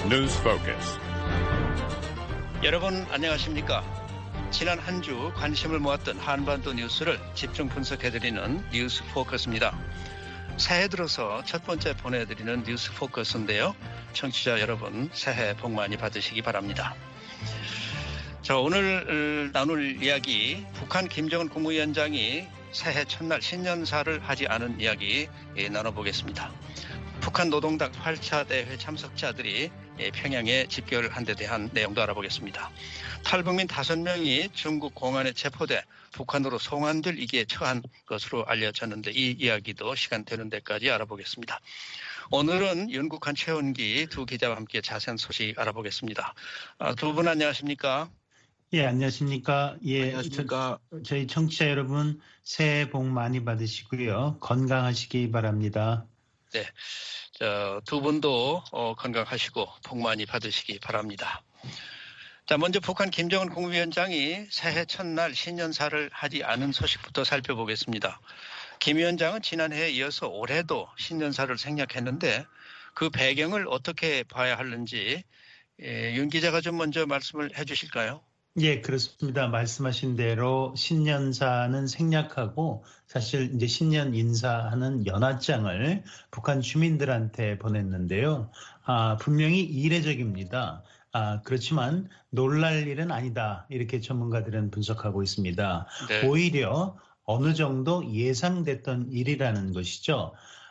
News Focus. 여러분 안녕하십니까? 지난 한 주 관심을 모았던 한반도 뉴스를 집중 분석해드리는 뉴스 포커스입니다. 새해 들어서 첫 번째 보내드리는 뉴스 포커스인데요. 청취자 여러분 새해 복 많이 받으시기 바랍니다. 자, 오늘 나눌 이야기, 북한 김정은 국무위원장이 새해 첫날 신년사를 하지 않은 이야기 나눠보겠습니다. 북한 노동당 8차 대회 참석자들이 평양에 집결을 한 데 대한 내용도 알아보겠습니다. 탈북민 5명이 중국 공안에 체포돼 북한으로 송환될 위기에 처한 것으로 알려졌는데 이 이야기도 시간 되는 데까지 알아보겠습니다. 오늘은 윤국한 최원기 두 기자와 함께 자세한 소식 알아보겠습니다. 두 분 안녕하십니까? 예, 안녕하십니까? 예, 안녕하십니까? 저희 청취자 여러분 새해 복 많이 받으시고요. 건강하시기 바랍니다. 네, 두 분도 건강하시고 복 많이 받으시기 바랍니다. 자, 먼저 북한 김정은 국무위원장이 새해 첫날 신년사를 하지 않은 소식부터 살펴보겠습니다. 김 위원장은 지난해에 이어서 올해도 신년사를 생략했는데 그 배경을 어떻게 봐야 하는지 윤 기자가 좀 먼저 말씀을 해 주실까요? 예, 그렇습니다. 말씀하신 대로 신년사는 생략하고 사실 이제 신년 인사하는 연하장을 북한 주민들한테 보냈는데요. 분명히 이례적입니다. 그렇지만 놀랄 일은 아니다. 이렇게 전문가들은 분석하고 있습니다. 네. 오히려 어느 정도 예상됐던 일이라는 것이죠.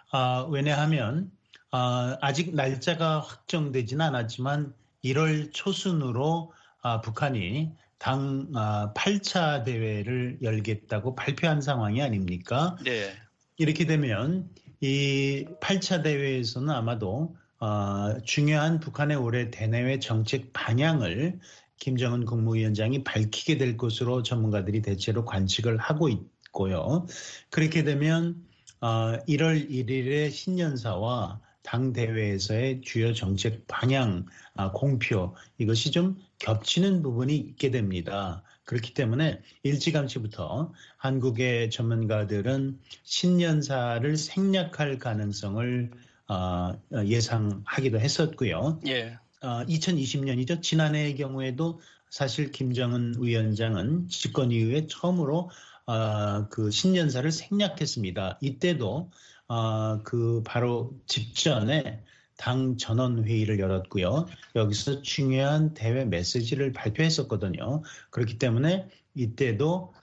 왜냐하면 아직 날짜가 확정되지는 않았지만 1월 초순으로 북한이 당 8차 대회를 열겠다고 발표한 상황이 아닙니까? 네. 이렇게 되면 이 8차 대회에서는 아마도 중요한 북한의 올해 대내외 정책 방향을 김정은 국무위원장이 밝히게 될 것으로 전문가들이 대체로 관측을 하고 있고요. 그렇게 되면 1월 1일의 신년사와 당 대회에서의 주요 정책 방향 공표 이것이 좀 겹치는 부분이 있게 됩니다. 그렇기 때문에 일찌감치부터 한국의 전문가들은 신년사를 생략할 가능성을 예상하기도 했었고요. 예. 2020년이죠. 지난해의 경우에도 사실 김정은 위원장은 집권 이후에 처음으로 그 신년사를 생략했습니다. 이때도 바로 직전에 당 전원 회의를 열었고요. 여기서 중요한 대외 메시지를 발표했었거든요. 그렇기 때문에 이때도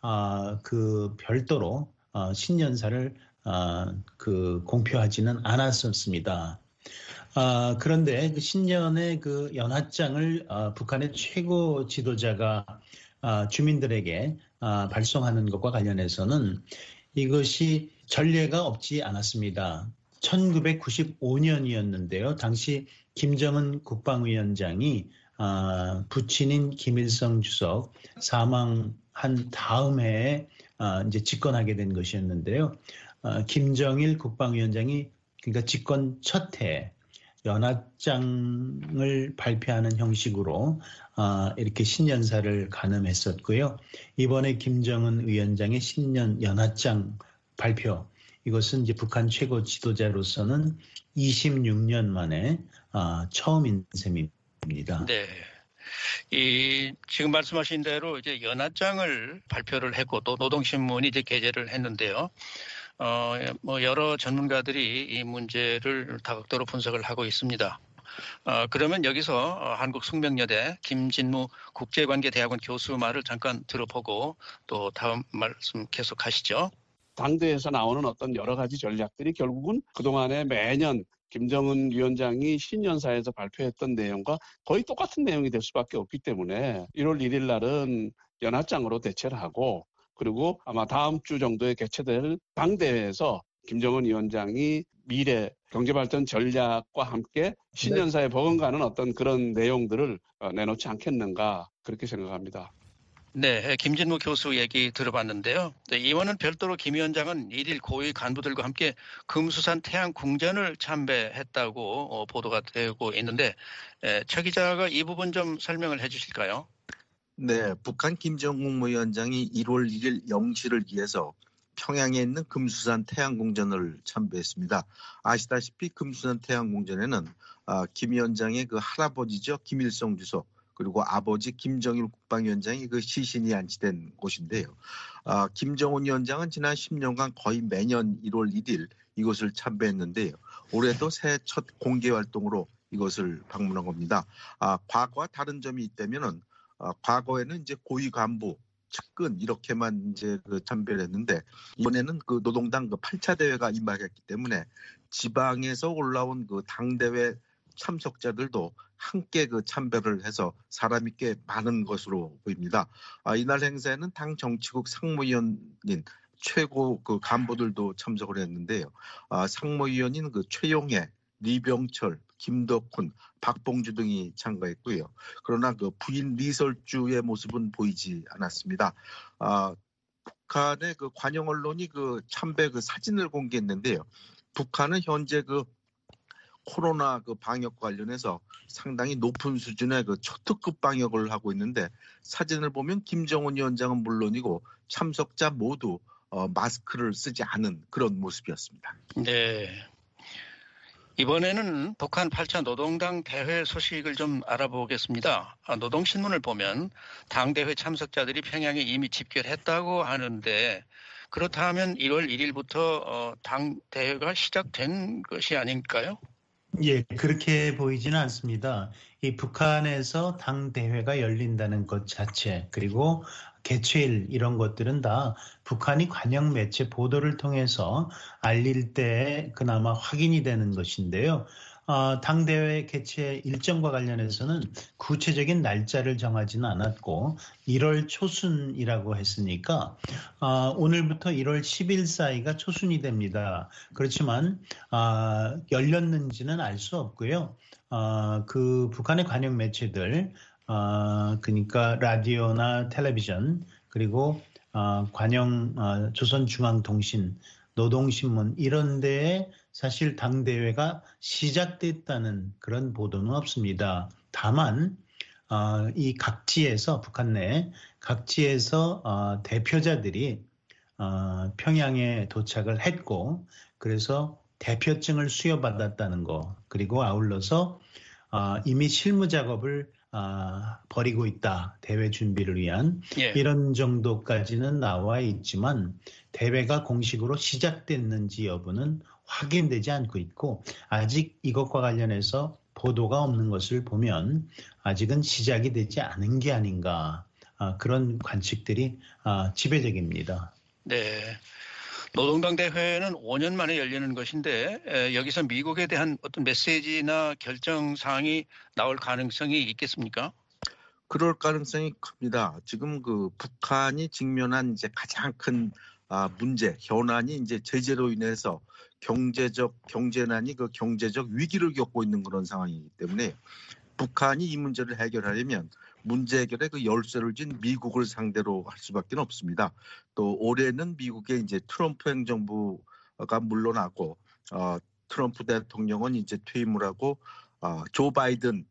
그 별도로 신년사를 공표하지는 않았었습니다. 그런데 그 신년의 그 연하장을 북한의 최고 지도자가 주민들에게 발송하는 것과 관련해서는 이것이 전례가 없지 않았습니다. 1995년이었는데요. 당시 김정은 국방위원장이 부친인 김일성 주석 사망한 다음 해에 이제 집권하게 된 것이었는데요. 김정일 국방위원장이 그러니까 집권 첫 해 연하장을 발표하는 형식으로 이렇게 신년사를 가늠했었고요. 이번에 김정은 위원장의 신년 연하장 발표 이것은 이제 북한 최고 지도자로서는 26년 만에 처음인 셈입니다. 네. 지금 말씀하신 대로 이제 연하장을 발표를 했고 또 노동신문이 이제 게재를 했는데요. 여러 전문가들이 이 문제를 다각도로 분석을 하고 있습니다. 그러면 여기서 한국 숙명여대 김진무 국제관계대학원 교수 말을 잠깐 들어보고 또 다음 말씀 계속하시죠. 당대에서 나오는 어떤 여러 가지 전략들이 결국은 그동안에 매년 김정은 위원장이 신년사에서 발표했던 내용과 거의 똑같은 내용이 될 수밖에 없기 때문에 1월 1일 날은 연하장으로 대체를 하고 그리고 아마 다음 주 정도에 개최될 당대회에서 김정은 위원장이 미래 경제발전 전략과 함께 신년사에 버금가는 어떤 그런 내용들을 내놓지 않겠는가 그렇게 생각합니다. 네, 김진무 교수 얘기 들어봤는데요. 네, 이번은 별도로 김 위원장은 1일 고위 간부들과 함께 금수산 태양 궁전을 참배했다고 보도가 되고 있는데 최 기자가 이 부분 좀 설명을 해 주실까요? 네, 북한 김정은 국무위원장이 1월 1일 영시를 위해서 평양에 있는 금수산 태양궁전을 참배했습니다. 아시다시피 금수산 태양궁전에는 김 위원장의 그 할아버지죠. 김일성 주석. 그리고 아버지 김정일 국방위원장이 그 시신이 안치된 곳인데요. 김정은 위원장은 지난 10년간 거의 매년 1월 1일 이곳을 참배했는데요. 올해도 새해 첫 공개 활동으로 이것을 방문한 겁니다. 과거와 다른 점이 있다면은 과거에는 이제 고위 간부, 측근 이렇게만 이제 그 참배를 했는데 이번에는 그 노동당 그 8차 대회가 임박했기 때문에 지방에서 올라온 그 당대회 참석자들도 함께 그 참배를 해서 사람이 꽤 많은 것으로 보입니다. 이날 행사에는 당 정치국 상무위원인 최고 그 간부들도 참석을 했는데요. 상무위원인 그 최용해, 리병철, 김덕훈, 박봉주 등이 참가했고요. 그러나 그 부인 리설주의 모습은 보이지 않았습니다. 북한의 그 관영 언론이 그 참배 그 사진을 공개했는데요. 북한은 현재 그 코로나 그 방역 관련해서 상당히 높은 수준의 그 초특급 방역을 하고 있는데 사진을 보면 김정은 위원장은 물론이고 참석자 모두 마스크를 쓰지 않은 그런 모습이었습니다. 네. 이번에는 북한 8차 노동당 대회 소식을 좀 알아보겠습니다. 노동신문을 보면 당대회 참석자들이 평양에 이미 집결했다고 하는데 그렇다면 1월 1일부터 당대회가 시작된 것이 아닐까요? 예, 그렇게 보이지는 않습니다. 이 북한에서 당대회가 열린다는 것 자체, 그리고 개최일 이런 것들은 다 북한이 관영 매체 보도를 통해서 알릴 때 그나마 확인이 되는 것인데요. 당대회 개최 일정과 관련해서는 구체적인 날짜를 정하지는 않았고 1월 초순이라고 했으니까 오늘부터 1월 10일 사이가 초순이 됩니다. 그렇지만 열렸는지는 알 수 없고요. 그 북한의 관영 매체들 그러니까 라디오나 텔레비전 그리고 관영 조선중앙통신 노동신문 이런 데에 사실 당대회가 시작됐다는 그런 보도는 없습니다. 다만 이 각지에서 북한 내 각지에서 대표자들이 평양에 도착을 했고 그래서 대표증을 수여받았다는 거 그리고 아울러서 이미 실무 작업을 벌이고 있다. 대회 준비를 위한 이런 정도까지는 나와 있지만 대회가 공식으로 시작됐는지 여부는 확인되지 않고 있고 아직 이것과 관련해서 보도가 없는 것을 보면 아직은 시작이 되지 않은 게 아닌가 그런 관측들이 지배적입니다. 네. 노동당 대회는 5년 만에 열리는 것인데 여기서 미국에 대한 어떤 메시지나 결정사항이 나올 가능성이 있겠습니까? 그럴 가능성이 큽니다. 지금 그 북한이 직면한 이제 가장 큰 문제, 현안이 이제 제재로 인해서 경제난이 그 경제적 위기를 겪고 있는 그런 상황이기 때문에 북한이 이 문제를 해결하려면 문제 해결에 그 열쇠를 쥔 미국을 상대로 할 수밖에 없습니다. 또 올해는 미국의 이제 트럼프 행정부가 물러나고 트럼프 대통령은 이제 퇴임을 하고 조 바이든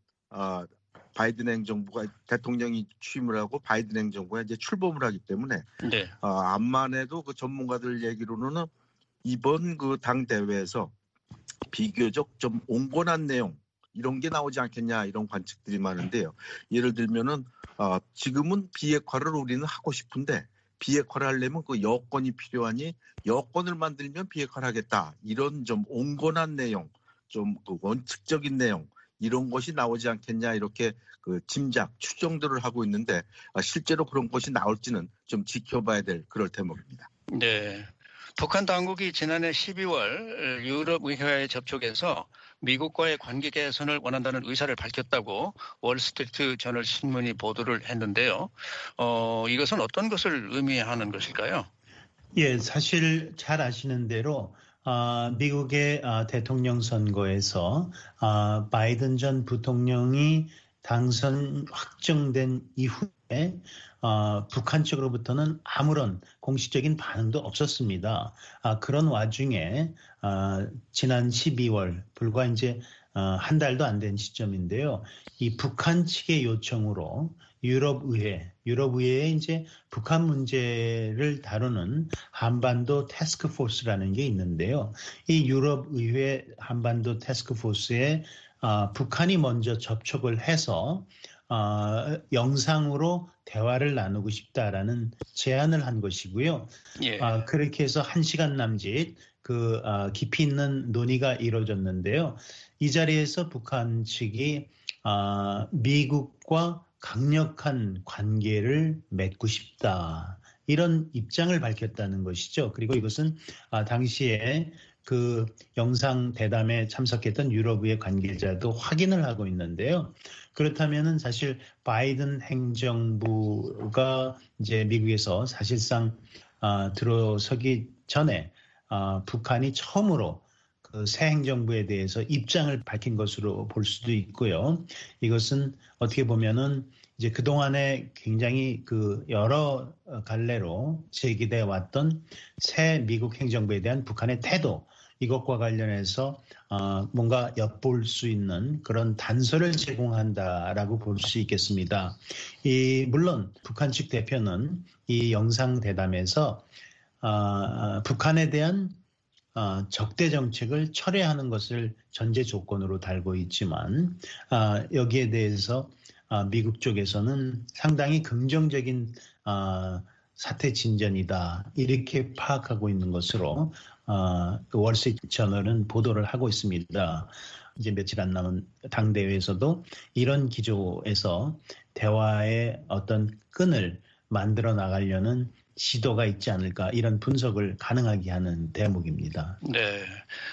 행정부가 대통령이 취임을 하고 바이든 행정부가 이제 출범을 하기 때문에 네. 암만 해도 그 전문가들 얘기로는 이번 그 당 대회에서 비교적 좀 온건한 내용 이런 게 나오지 않겠냐 이런 관측들이 많은데요. 예를 들면은 지금은 비핵화를 우리는 하고 싶은데 비핵화를 하려면 그 여건이 필요하니 여건을 만들면 비핵화를 하겠다. 이런 좀 온건한 내용, 좀 그 원칙적인 내용 이런 것이 나오지 않겠냐 이렇게 그 짐작, 추정들을 하고 있는데 실제로 그런 것이 나올지는 좀 지켜봐야 될 그럴 대목입니다. 네. 북한 당국이 지난해 12월 유럽의회에 접촉해서 미국과의 관계 개선을 원한다는 의사를 밝혔다고 월스트리트 저널 신문이 보도를 했는데요. 이것은 어떤 것을 의미하는 것일까요? 예, 사실 잘 아시는 대로 미국의 대통령 선거에서 바이든 전 부통령이 당선 확정된 이후에 북한 쪽으로부터는 아무런 공식적인 반응도 없었습니다. 그런 와중에 지난 12월 불과 이제 한 달도 안 된 시점인데요. 이 북한 측의 요청으로 유럽의회에 이제 북한 문제를 다루는 한반도 태스크포스라는 게 있는데요. 이 유럽의회 한반도 태스크포스에 북한이 먼저 접촉을 해서 영상으로 대화를 나누고 싶다라는 제안을 한 것이고요. 예. 그렇게 해서 1시간 남짓 깊이 있는 논의가 이루어졌는데요. 이 자리에서 북한 측이 미국과 강력한 관계를 맺고 싶다. 이런 입장을 밝혔다는 것이죠. 그리고 이것은 당시에 그 영상 대담에 참석했던 유럽의 관계자도 확인을 하고 있는데요. 그렇다면은 사실 바이든 행정부가 이제 미국에서 사실상 들어서기 전에 북한이 처음으로 그 새 행정부에 대해서 입장을 밝힌 것으로 볼 수도 있고요. 이것은 어떻게 보면은 이제 그동안에 굉장히 그 여러 갈래로 제기돼 왔던 새 미국 행정부에 대한 북한의 태도, 이것과 관련해서 뭔가 엿볼 수 있는 그런 단서를 제공한다라고 볼 수 있겠습니다. 물론 북한 측 대표는 이 영상 대담에서 북한에 대한 적대 정책을 철회하는 것을 전제 조건으로 달고 있지만 여기에 대해서 미국 쪽에서는 상당히 긍정적인 사태 진전이다 이렇게 파악하고 있는 것으로 월스트리트저널은 보도를 하고 있습니다. 이제 며칠 안 남은 당대회에서도 이런 기조에서 대화의 어떤 끈을 만들어 나가려는 시도가 있지 않을까 이런 분석을 가능하게 하는 대목입니다. 네,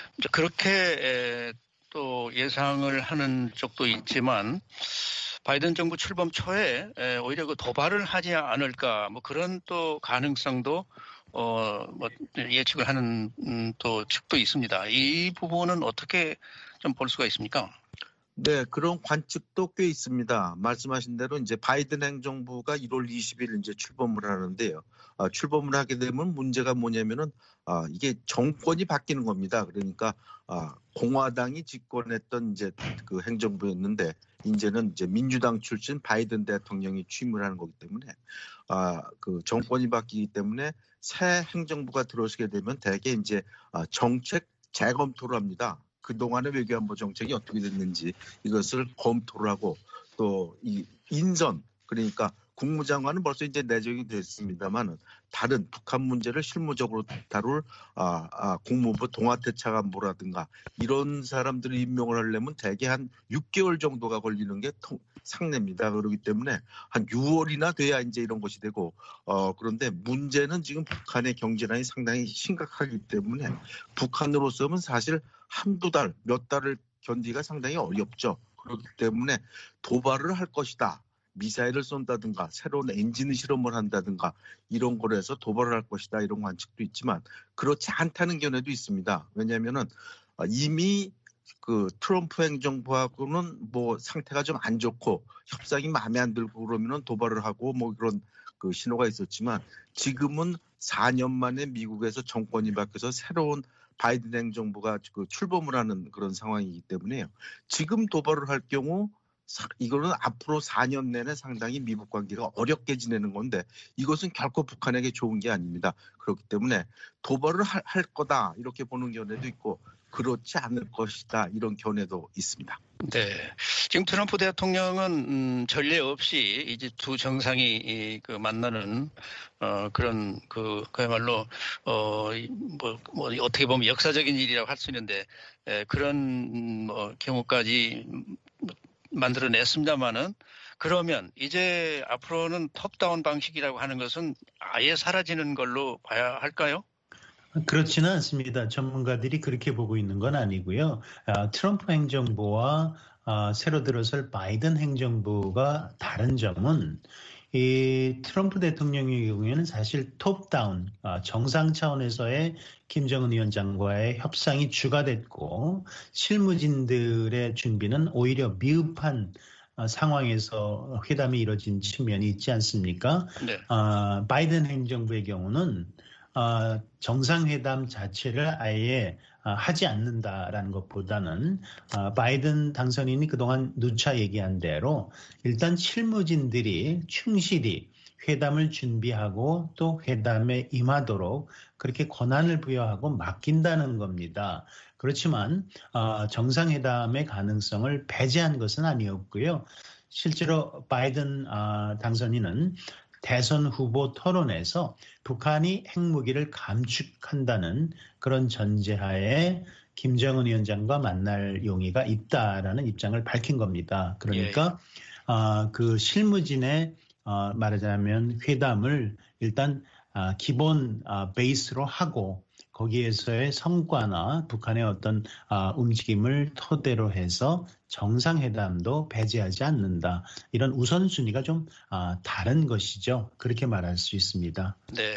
그렇게 또 예상을 하는 쪽도 있지만 바이든 정부 출범 초에 오히려 그 도발을 하지 않을까 뭐 그런 또 가능성도 뭐 예측을 하는 또 측도 있습니다. 이 부분은 어떻게 좀 볼 수가 있습니까? 네, 그런 관측도 꽤 있습니다. 말씀하신 대로 이제 바이든 행정부가 1월 20일 이제 출범을 하는데요. 출범을 하게 되면 문제가 뭐냐면은 이게 정권이 바뀌는 겁니다. 그러니까 공화당이 집권했던 이제 그 행정부였는데 이제는 이제 민주당 출신 바이든 대통령이 취임을 하는 거기 때문에 그 정권이 바뀌기 때문에 새 행정부가 들어서게 되면 대개 이제 정책 재검토를 합니다. 그동안의 외교안보 정책이 어떻게 됐는지 이것을 검토를 하고 또 이 인선 그러니까 국무장관은 벌써 이제 내정이 됐습니다만 다른 북한 문제를 실무적으로 다룰 국무부 동아태 차관보라든가 이런 사람들을 임명을 하려면 대개 한 6개월 정도가 걸리는 게 상례입니다. 그렇기 때문에 한 6월이나 돼야 이제 이런 것이 되고 그런데 문제는 지금 북한의 경제난이 상당히 심각하기 때문에 북한으로서는 사실 한두 달, 몇 달을 견디기가 상당히 어렵죠. 그렇기 때문에 도발을 할 것이다. 미사일을 쏜다든가 새로운 엔진 실험을 한다든가 이런 거로 해서 도발을 할 것이다. 이런 관측도 있지만 그렇지 않다는 견해도 있습니다. 왜냐하면은 이미 그 트럼프 행정부하고는 뭐 상태가 좀 안 좋고 협상이 마음에 안 들고 그러면은 도발을 하고 뭐 그런 그 신호가 있었지만 지금은 4년 만에 미국에서 정권이 바뀌어서 새로운 바이든 행정부가 그 출범을 하는 그런 상황이기 때문에요. 지금 도발을 할 경우 이거는 앞으로 4년 내내 상당히 미국 관계가 어렵게 지내는 건데 이것은 결코 북한에게 좋은 게 아닙니다. 그렇기 때문에 도발을 할 거다 이렇게 보는 견해도 있고 그렇지 않을 것이다 이런 견해도 있습니다. 네, 지금 트럼프 대통령은 전례 없이 이제 두 정상이 그 만나는 그런 그야말로 뭐 어떻게 보면 역사적인 일이라고 할 수 있는데 그런 경우까지 만들어냈습니다만은 그러면 이제 앞으로는 톱다운 방식이라고 하는 것은 아예 사라지는 걸로 봐야 할까요? 그렇지는 않습니다. 전문가들이 그렇게 보고 있는 건 아니고요. 트럼프 행정부와 새로 들어설 바이든 행정부가 다른 점은 이 트럼프 대통령의 경우에는 사실 톱다운 정상 차원에서의 김정은 위원장과의 협상이 주가 됐고 실무진들의 준비는 오히려 미흡한 상황에서 회담이 이뤄진 측면이 있지 않습니까? 네. 바이든 행정부의 경우는 정상회담 자체를 아예 하지 않는다라는 것보다는 바이든 당선인이 그동안 누차 얘기한 대로 일단 실무진들이 충실히 회담을 준비하고 또 회담에 임하도록 그렇게 권한을 부여하고 맡긴다는 겁니다. 그렇지만 정상회담의 가능성을 배제한 것은 아니었고요. 실제로 바이든 당선인은 대선 후보 토론에서 북한이 핵무기를 감축한다는 그런 전제하에 김정은 위원장과 만날 용의가 있다라는 입장을 밝힌 겁니다. 그러니까 그 실무진의 말하자면 회담을 일단 기본 베이스로 하고 거기에서의 성과나 북한의 어떤 움직임을 토대로 해서 정상회담도 배제하지 않는다. 이런 우선순위가 좀 다른 것이죠. 그렇게 말할 수 있습니다. 네.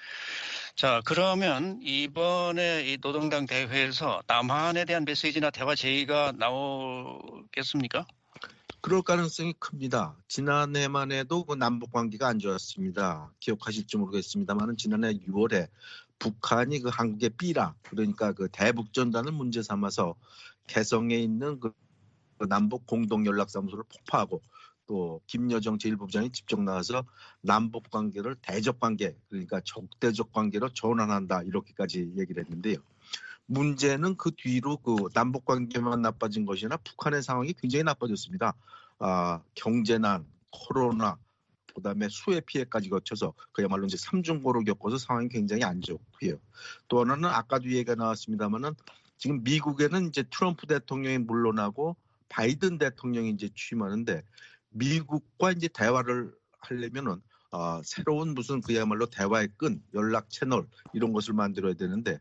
자, 그러면 이번에 이 노동당 대회에서 남한에 대한 메시지나 대화 제의가 나오겠습니까? 그럴 가능성이 큽니다. 지난해만 해도 그 남북 관계가 안 좋았습니다. 기억하실지 모르겠습니다만 지난해 6월에 북한이 그 한국의 삐라, 그러니까 그 대북전단을 문제 삼아서 개성에 있는 그 남북 공동연락사무소를 폭파하고 또 김여정 제1부부장이 직접 나와서 남북 관계를 대적 관계, 그러니까 적대적 관계로 전환한다 이렇게까지 얘기를 했는데요. 문제는 그 뒤로 그 남북 관계만 나빠진 것이나 북한의 상황이 굉장히 나빠졌습니다. 경제난, 코로나, 그다음에 수해 피해까지 거쳐서 그야말로 이제 삼중고를 겪어서 상황이 굉장히 안 좋고요. 또 하나는 아까도 얘기가 나왔습니다만은 지금 미국에는 이제 트럼프 대통령이 물러나고 바이든 대통령이 이제 취임하는데 미국과 이제 대화를 하려면은 새로운 무슨 그야말로 대화의 끈, 연락 채널 이런 것을 만들어야 되는데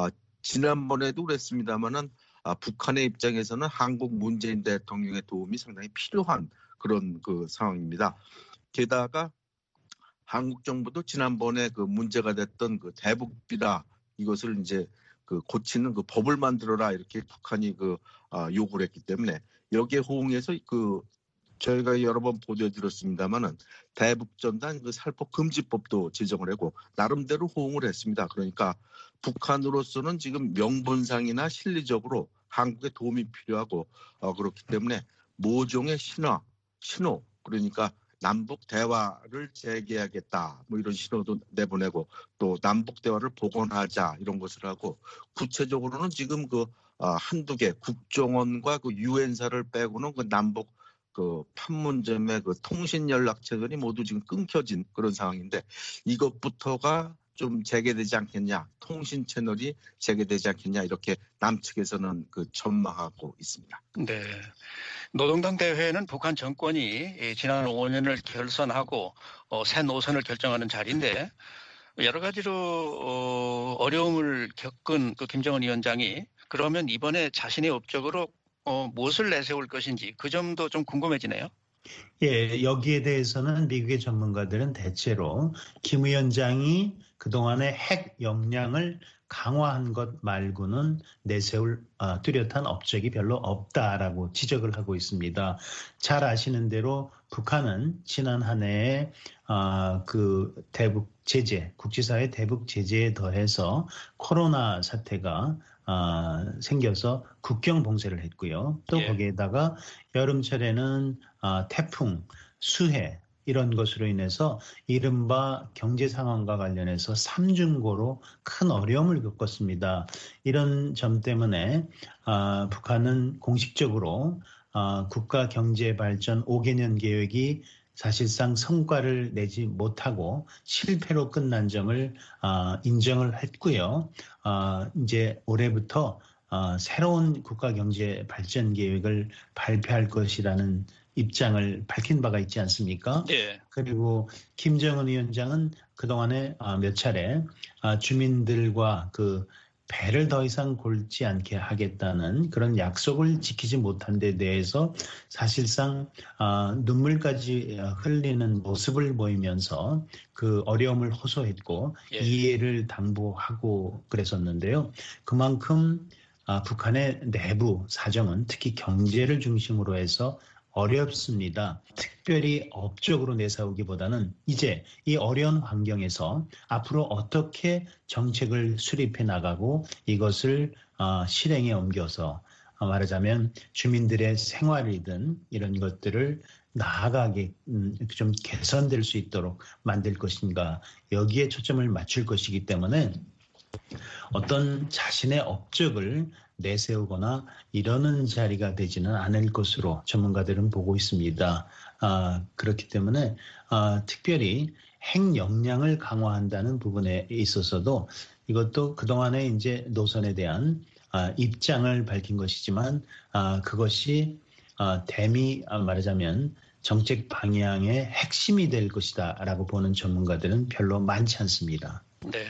지난번에도 그랬습니다만은 북한의 입장에서는 한국 문재인 대통령의 도움이 상당히 필요한 그런 그 상황입니다. 게다가 한국 정부도 지난번에 그 문제가 됐던 그 대북비라 이것을 이제 그 고치는 그 법을 만들어라 이렇게 북한이 요구를 했기 때문에 여기에 호응해서 저희가 여러 번 보도해 드렸습니다만은 대북전단 그 살포 금지법도 제정을 하고 나름대로 호응을 했습니다. 그러니까 북한으로서는 지금 명분상이나 실리적으로 한국의 도움이 필요하고 그렇기 때문에 모종의 신호 그러니까 남북 대화를 재개하겠다 뭐 이런 신호도 내보내고 또 남북 대화를 복원하자 이런 것을 하고 구체적으로는 지금 한두 개 국정원과 유엔사를 빼고는 남북 판문점의 통신 연락 채널이 모두 지금 끊겨진 그런 상황인데 이것부터가 좀 재개되지 않겠냐, 통신 채널이 재개되지 않겠냐 이렇게 남측에서는 전망하고 있습니다. 네. 노동당 대회는 북한 정권이 지난 5년을 결선하고 새 노선을 결정하는 자리인데 여러 가지로 어려움을 겪은 김정은 위원장이 그러면 이번에 자신의 업적으로 무엇을 내세울 것인지 그 점도 좀 궁금해지네요. 예, 여기에 대해서는 미국의 전문가들은 대체로 김 위원장이 그동안의 핵 역량을 강화한 것 말고는 내세울 뚜렷한 업적이 별로 없다라고 지적을 하고 있습니다. 잘 아시는 대로 북한은 지난 한 해에 대북 제재, 국제사회 대북 제재에 더해서 코로나 사태가 생겨서 국경 봉쇄를 했고요. 또 거기에다가 여름철에는 태풍, 수해 이런 것으로 인해서 이른바 경제 상황과 관련해서 삼중고로 큰 어려움을 겪었습니다. 이런 점 때문에 북한은 공식적으로 국가 경제 발전 5개년 계획이 사실상 성과를 내지 못하고 실패로 끝난 점을 인정을 했고요. 이제 올해부터 새로운 국가 경제 발전 계획을 발표할 것이라는 입장을 밝힌 바가 있지 않습니까? 예. 그리고 김정은 위원장은 그동안에 몇 차례 주민들과 배를 더 이상 골지 않게 하겠다는 그런 약속을 지키지 못한 데 대해서 사실상 눈물까지 흘리는 모습을 보이면서 그 어려움을 호소했고 이해를 당부하고 그랬었는데요. 그만큼 북한의 내부 사정은 특히 경제를 중심으로 해서 어렵습니다. 특별히 업적으로 내세우기보다는 이제 이 어려운 환경에서 앞으로 어떻게 정책을 수립해 나가고 이것을 실행에 옮겨서 말하자면 주민들의 생활이든 이런 것들을 나아가게 좀 개선될 수 있도록 만들 것인가 여기에 초점을 맞출 것이기 때문에 어떤 자신의 업적을 내세우거나 이러는 자리가 되지는 않을 것으로 전문가들은 보고 있습니다. 그렇기 때문에 특별히 핵 역량을 강화한다는 부분에 있어서도 이것도 그동안의 이제 노선에 대한 입장을 밝힌 것이지만 그것이 대미 말하자면 정책 방향의 핵심이 될 것이다라고 보는 전문가들은 별로 많지 않습니다. 네.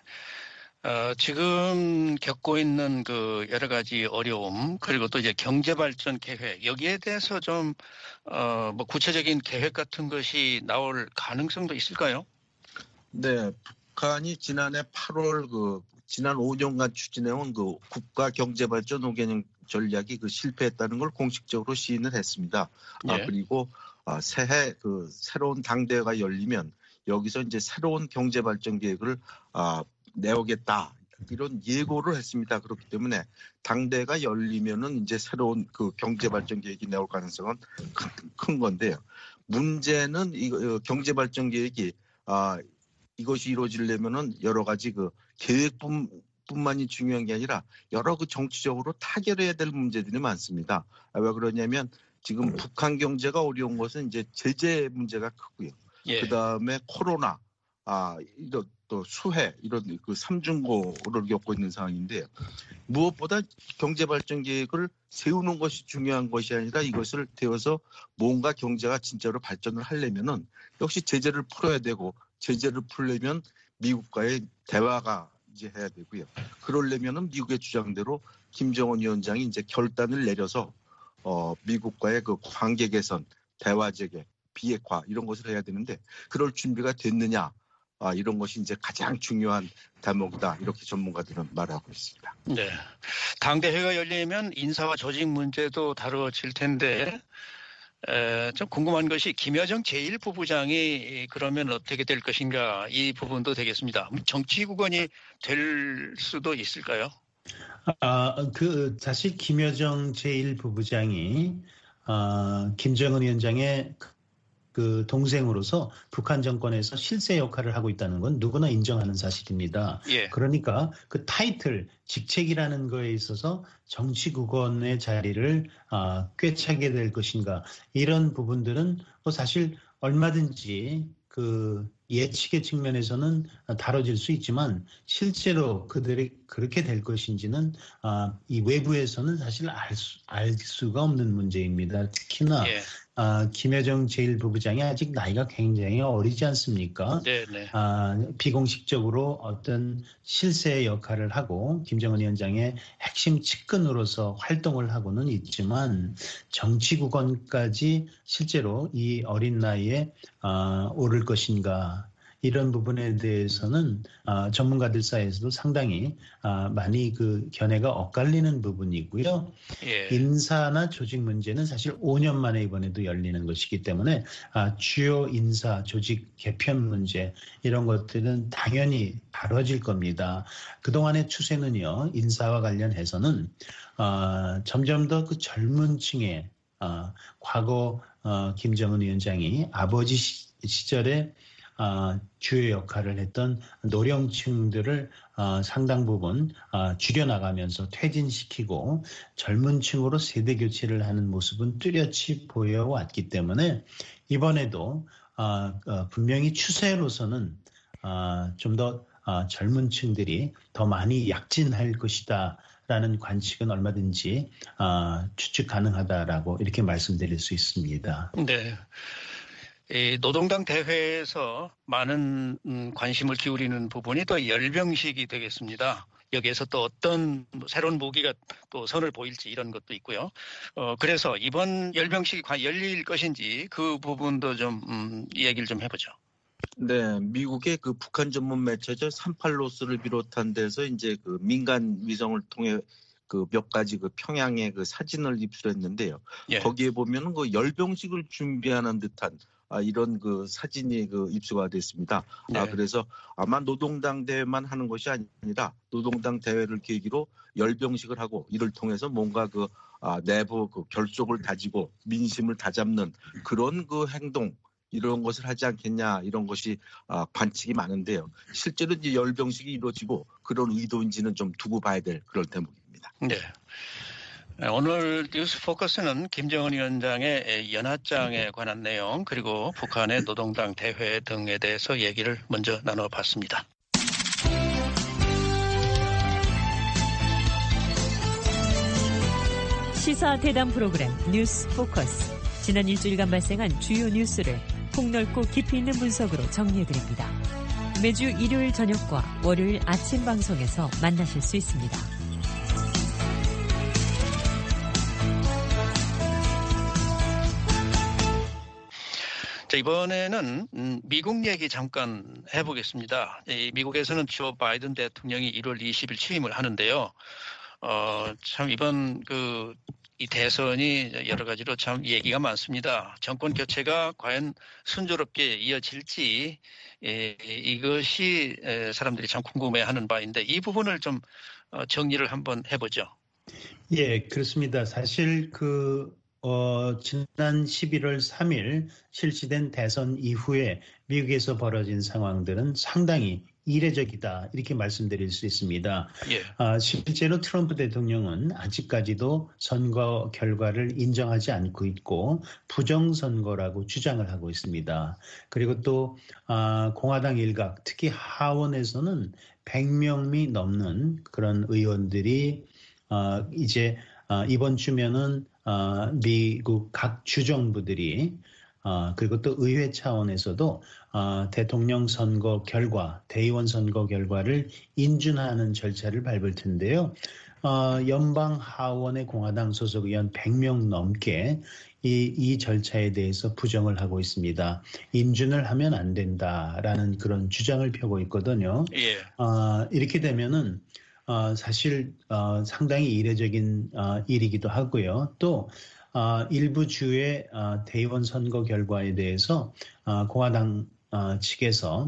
지금 겪고 있는 그 여러 가지 어려움, 그리고 또 이제 경제발전 계획, 여기에 대해서 좀, 뭐 구체적인 계획 같은 것이 나올 가능성도 있을까요? 네, 북한이 지난해 8월 지난 5년간 추진해온 그 국가 경제발전 5개년 전략이 실패했다는 걸 공식적으로 시인을 했습니다. 예. 그리고 새해 새로운 당대회가 열리면 여기서 이제 새로운 경제발전 계획을 내오겠다 이런 예고를 했습니다. 그렇기 때문에 당대가 열리면은 이제 새로운 그 경제발전 계획이 나올 가능성은 큰 건데요. 문제는 이 경제발전 계획이 이것이 이루어지려면은 여러 가지 그 계획뿐만이 중요한 게 아니라 여러 그 정치적으로 타결해야 될 문제들이 많습니다. 왜 그러냐면 지금 북한 경제가 어려운 것은 이제 제재 문제가 크고요. 예. 그 다음에 코로나, 이런 또 수해 이런 그 삼중고를 겪고 있는 상황인데요. 무엇보다 경제발전 계획을 세우는 것이 중요한 것이 아니라 이것을 되어서 뭔가 경제가 진짜로 발전을 하려면은 역시 제재를 풀어야 되고 제재를 풀려면 미국과의 대화가 이제 해야 되고요. 그러려면은 미국의 주장대로 김정은 위원장이 이제 결단을 내려서 미국과의 그 관계 개선, 대화 재개, 비핵화 이런 것을 해야 되는데 그럴 준비가 됐느냐 이런 것이 이제 가장 중요한 대목이다 이렇게 전문가들은 말하고 있습니다. 네, 당대회가 열리면 인사와 조직 문제도 다뤄질 텐데 좀 궁금한 것이 김여정 제1부부장이 그러면 어떻게 될 것인가 이 부분도 되겠습니다. 정치국원이 될 수도 있을까요? 사실 김여정 제1부부장이 김정은 위원장의 그 동생으로서 북한 정권에서 실세 역할을 하고 있다는 건 누구나 인정하는 사실입니다. 예. 그러니까 그 타이틀, 직책이라는 거에 있어서 정치국원의 자리를 꿰차게 될 것인가 이런 부분들은 사실 얼마든지 그 예측의 측면에서는 다뤄질 수 있지만 실제로 그들이 그렇게 될 것인지는 이 외부에서는 사실 알 수가 없는 문제입니다. 특히나 예. 김여정 제1부부장이 아직 나이가 굉장히 어리지 않습니까? 네네. 비공식적으로 어떤 실세 역할을 하고 김정은 위원장의 핵심 측근으로서 활동을 하고는 있지만 정치국원까지 실제로 이 어린 나이에 오를 것인가 이런 부분에 대해서는 전문가들 사이에서도 상당히 많이 그 견해가 엇갈리는 부분이고요. 예. 인사나 조직 문제는 사실 5년 만에 이번에도 열리는 것이기 때문에 주요 인사, 조직 개편 문제 이런 것들은 당연히 다뤄질 겁니다. 그동안의 추세는요. 인사와 관련해서는 점점 더 그 젊은 층의 과거 김정은 위원장이 아버지 시절에 주요 역할을 했던 노령층들을 상당 부분 줄여나가면서 퇴진시키고 젊은 층으로 세대 교체를 하는 모습은 뚜렷이 보여왔기 때문에 이번에도 분명히 추세로서는 좀 더 젊은 층들이 더 많이 약진할 것이다. 라는 관측은 얼마든지 추측 가능하다라고 이렇게 말씀드릴 수 있습니다. 네. 이 노동당 대회에서 많은 관심을 기울이는 부분이 또 열병식이 되겠습니다. 여기에서 또 어떤 새로운 무기가 또 선을 보일지 이런 것도 있고요. 그래서 이번 열병식이 과연 열릴 것인지 그 부분도 좀 이야기를 좀 해보죠. 네, 미국의 그 북한 전문 매체죠. 38로스를 비롯한 데서 이제 그 민간 위성을 통해 그 몇 가지 그 평양의 그 사진을 입수했는데요. 예. 거기에 보면은 그 열병식을 준비하는 듯한 이런 그 사진이 그 입수가 됐습니다. 네. 그래서 아마 노동당 대회만 하는 것이 아니라 노동당 대회를 계기로 열병식을 하고 이를 통해서 뭔가 그 내부 그 결속을 다지고 민심을 다잡는 그런 그 행동 이런 것을 하지 않겠냐 이런 것이 관측이 많은데요. 실제로 이제 열병식이 이루어지고 그런 의도인지는 좀 두고 봐야 될 그런 대목입니다. 네. 오늘 뉴스 포커스는 김정은 위원장의 연하장에 관한 내용 그리고 북한의 노동당 대회 등에 대해서 얘기를 먼저 나눠봤습니다. 시사 대담 프로그램 뉴스 포커스. 지난 일주일간 발생한 주요 뉴스를 폭넓고 깊이 있는 분석으로 정리해드립니다. 매주 일요일 저녁과 월요일 아침 방송에서 만나실 수 있습니다. 자, 이번에는 미국 얘기 잠깐 해보겠습니다. 미국에서는 조 바이든 대통령이 1월 20일 취임을 하는데요. 참 이번 이 대선이 여러 가지로 참 얘기가 많습니다. 정권 교체가 과연 순조롭게 이어질지 이것이 사람들이 참 궁금해하는 바인데 이 부분을 좀 정리를 한번 해보죠. 예, 그렇습니다. 사실 지난 11월 3일 실시된 대선 이후에 미국에서 벌어진 상황들은 상당히 이례적이다 이렇게 말씀드릴 수 있습니다. 예. 실제로 트럼프 대통령은 아직까지도 선거 결과를 인정하지 않고 있고 부정선거라고 주장을 하고 있습니다. 그리고 또 공화당 일각 특히 하원에서는 100명이 넘는 그런 의원들이 이제 이번 주면은 미국 각 주정부들이 그리고 또 의회 차원에서도 대통령 선거 결과, 대의원 선거 결과를 인준하는 절차를 밟을 텐데요. 연방 하원의 공화당 소속 의원 100명 넘게 이 절차에 대해서 부정을 하고 있습니다. 인준을 하면 안 된다라는 그런 주장을 펴고 있거든요. 예. 이렇게 되면은 사실 상당히 이례적인 일이기도 하고요. 또 일부 주의 대의원 선거 결과에 대해서 공화당 측에서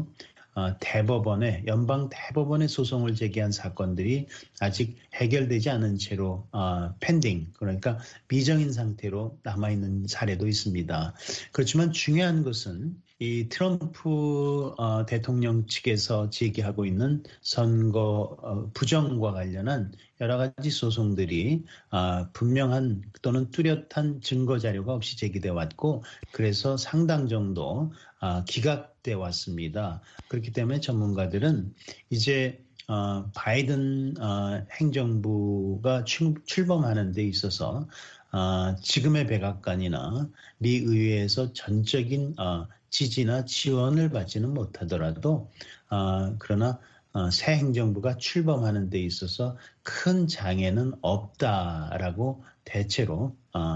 연방 대법원에 소송을 제기한 사건들이 아직 해결되지 않은 채로 펜딩, 그러니까 미정인 상태로 남아있는 사례도 있습니다. 그렇지만 중요한 것은 이 트럼프 대통령 측에서 제기하고 있는 선거 부정과 관련한 여러 가지 소송들이 분명한 또는 뚜렷한 증거 자료가 없이 제기돼 왔고 그래서 상당 정도 기각돼 왔습니다. 그렇기 때문에 전문가들은 이제 바이든 행정부가 출범하는 데 있어서 지금의 백악관이나 미 의회에서 전적인 지지나 지원을 받지는 못하더라도 그러나 새 행정부가 출범하는 데 있어서 큰 장애는 없다라고 대체로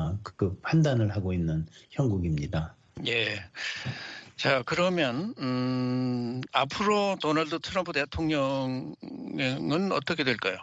판단을 하고 있는 형국입니다. 예. 자, 그러면 앞으로 도널드 트럼프 대통령은 어떻게 될까요?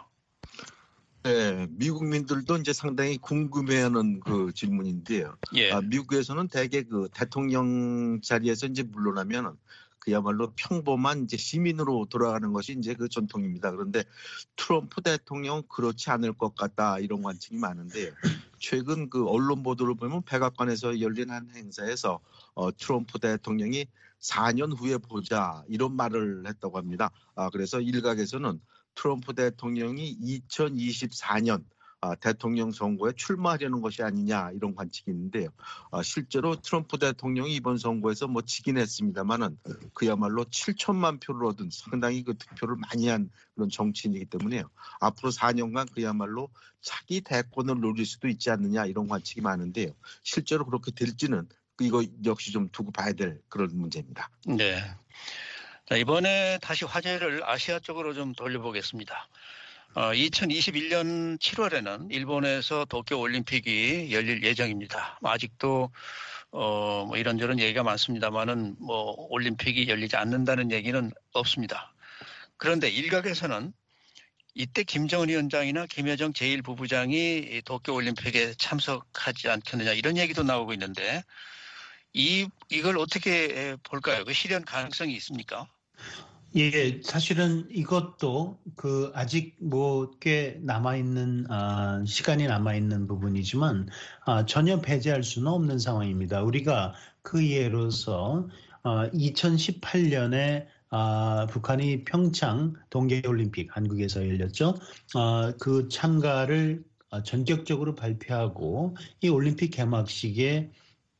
네, 미국민들도 이제 상당히 궁금해하는 그 질문인데요. 예. 미국에서는 대개 그 대통령 자리에서 이제 물러나면 그야말로 평범한 이제 시민으로 돌아가는 것이 이제 그 전통입니다. 그런데 트럼프 대통령은 그렇지 않을 것 같다 이런 관측이 많은데요. 최근 그 언론 보도를 보면 백악관에서 열린 한 행사에서 트럼프 대통령이 4년 후에 보자 이런 말을 했다고 합니다. 그래서 일각에서는 트럼프 대통령이 2024년 대통령 선거에 출마하려는 것이 아니냐 이런 관측이 있는데요. 실제로 트럼프 대통령이 이번 선거에서 뭐 지긴 했습니다만은 그야말로 7천만 표를 얻은 상당히 그 득표를 많이 한 그런 정치인이기 때문에요. 앞으로 4년간 그야말로 차기 대권을 노릴 수도 있지 않느냐 이런 관측이 많은데요. 실제로 그렇게 될지는 이거 역시 좀 두고 봐야 될 그런 문제입니다. 네. 자, 이번에 다시 화제를 아시아 쪽으로 좀 돌려보겠습니다. 2021년 7월에는 일본에서 도쿄올림픽이 열릴 예정입니다. 아직도 뭐 이런저런 얘기가 많습니다만은 뭐 올림픽이 열리지 않는다는 얘기는 없습니다. 그런데 일각에서는 이때 김정은 위원장이나 김여정 제1부부장이 도쿄올림픽에 참석하지 않겠느냐 이런 얘기도 나오고 있는데 이걸 어떻게 볼까요? 그 실현 가능성이 있습니까? 예, 사실은 이것도 아직 꽤 남아있는, 시간이 남아있는 부분이지만, 전혀 배제할 수는 없는 상황입니다. 우리가 그 예로서, 2018년에 북한이 평창 동계올림픽 한국에서 열렸죠. 그 참가를 전격적으로 발표하고 이 올림픽 개막식에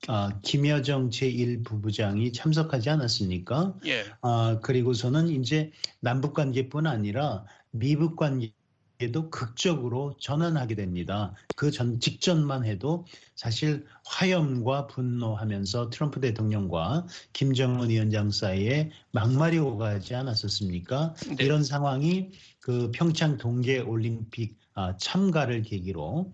김여정 제1부부장이 참석하지 않았습니까? 예. 그리고서는 이제 남북 관계뿐 아니라 미북 관계도 극적으로 전환하게 됩니다. 그 직전만 해도 사실 화염과 분노하면서 트럼프 대통령과 김정은 위원장 사이에 막말이 오가지 않았었습니까? 네. 이런 상황이 그 평창 동계올림픽 참가를 계기로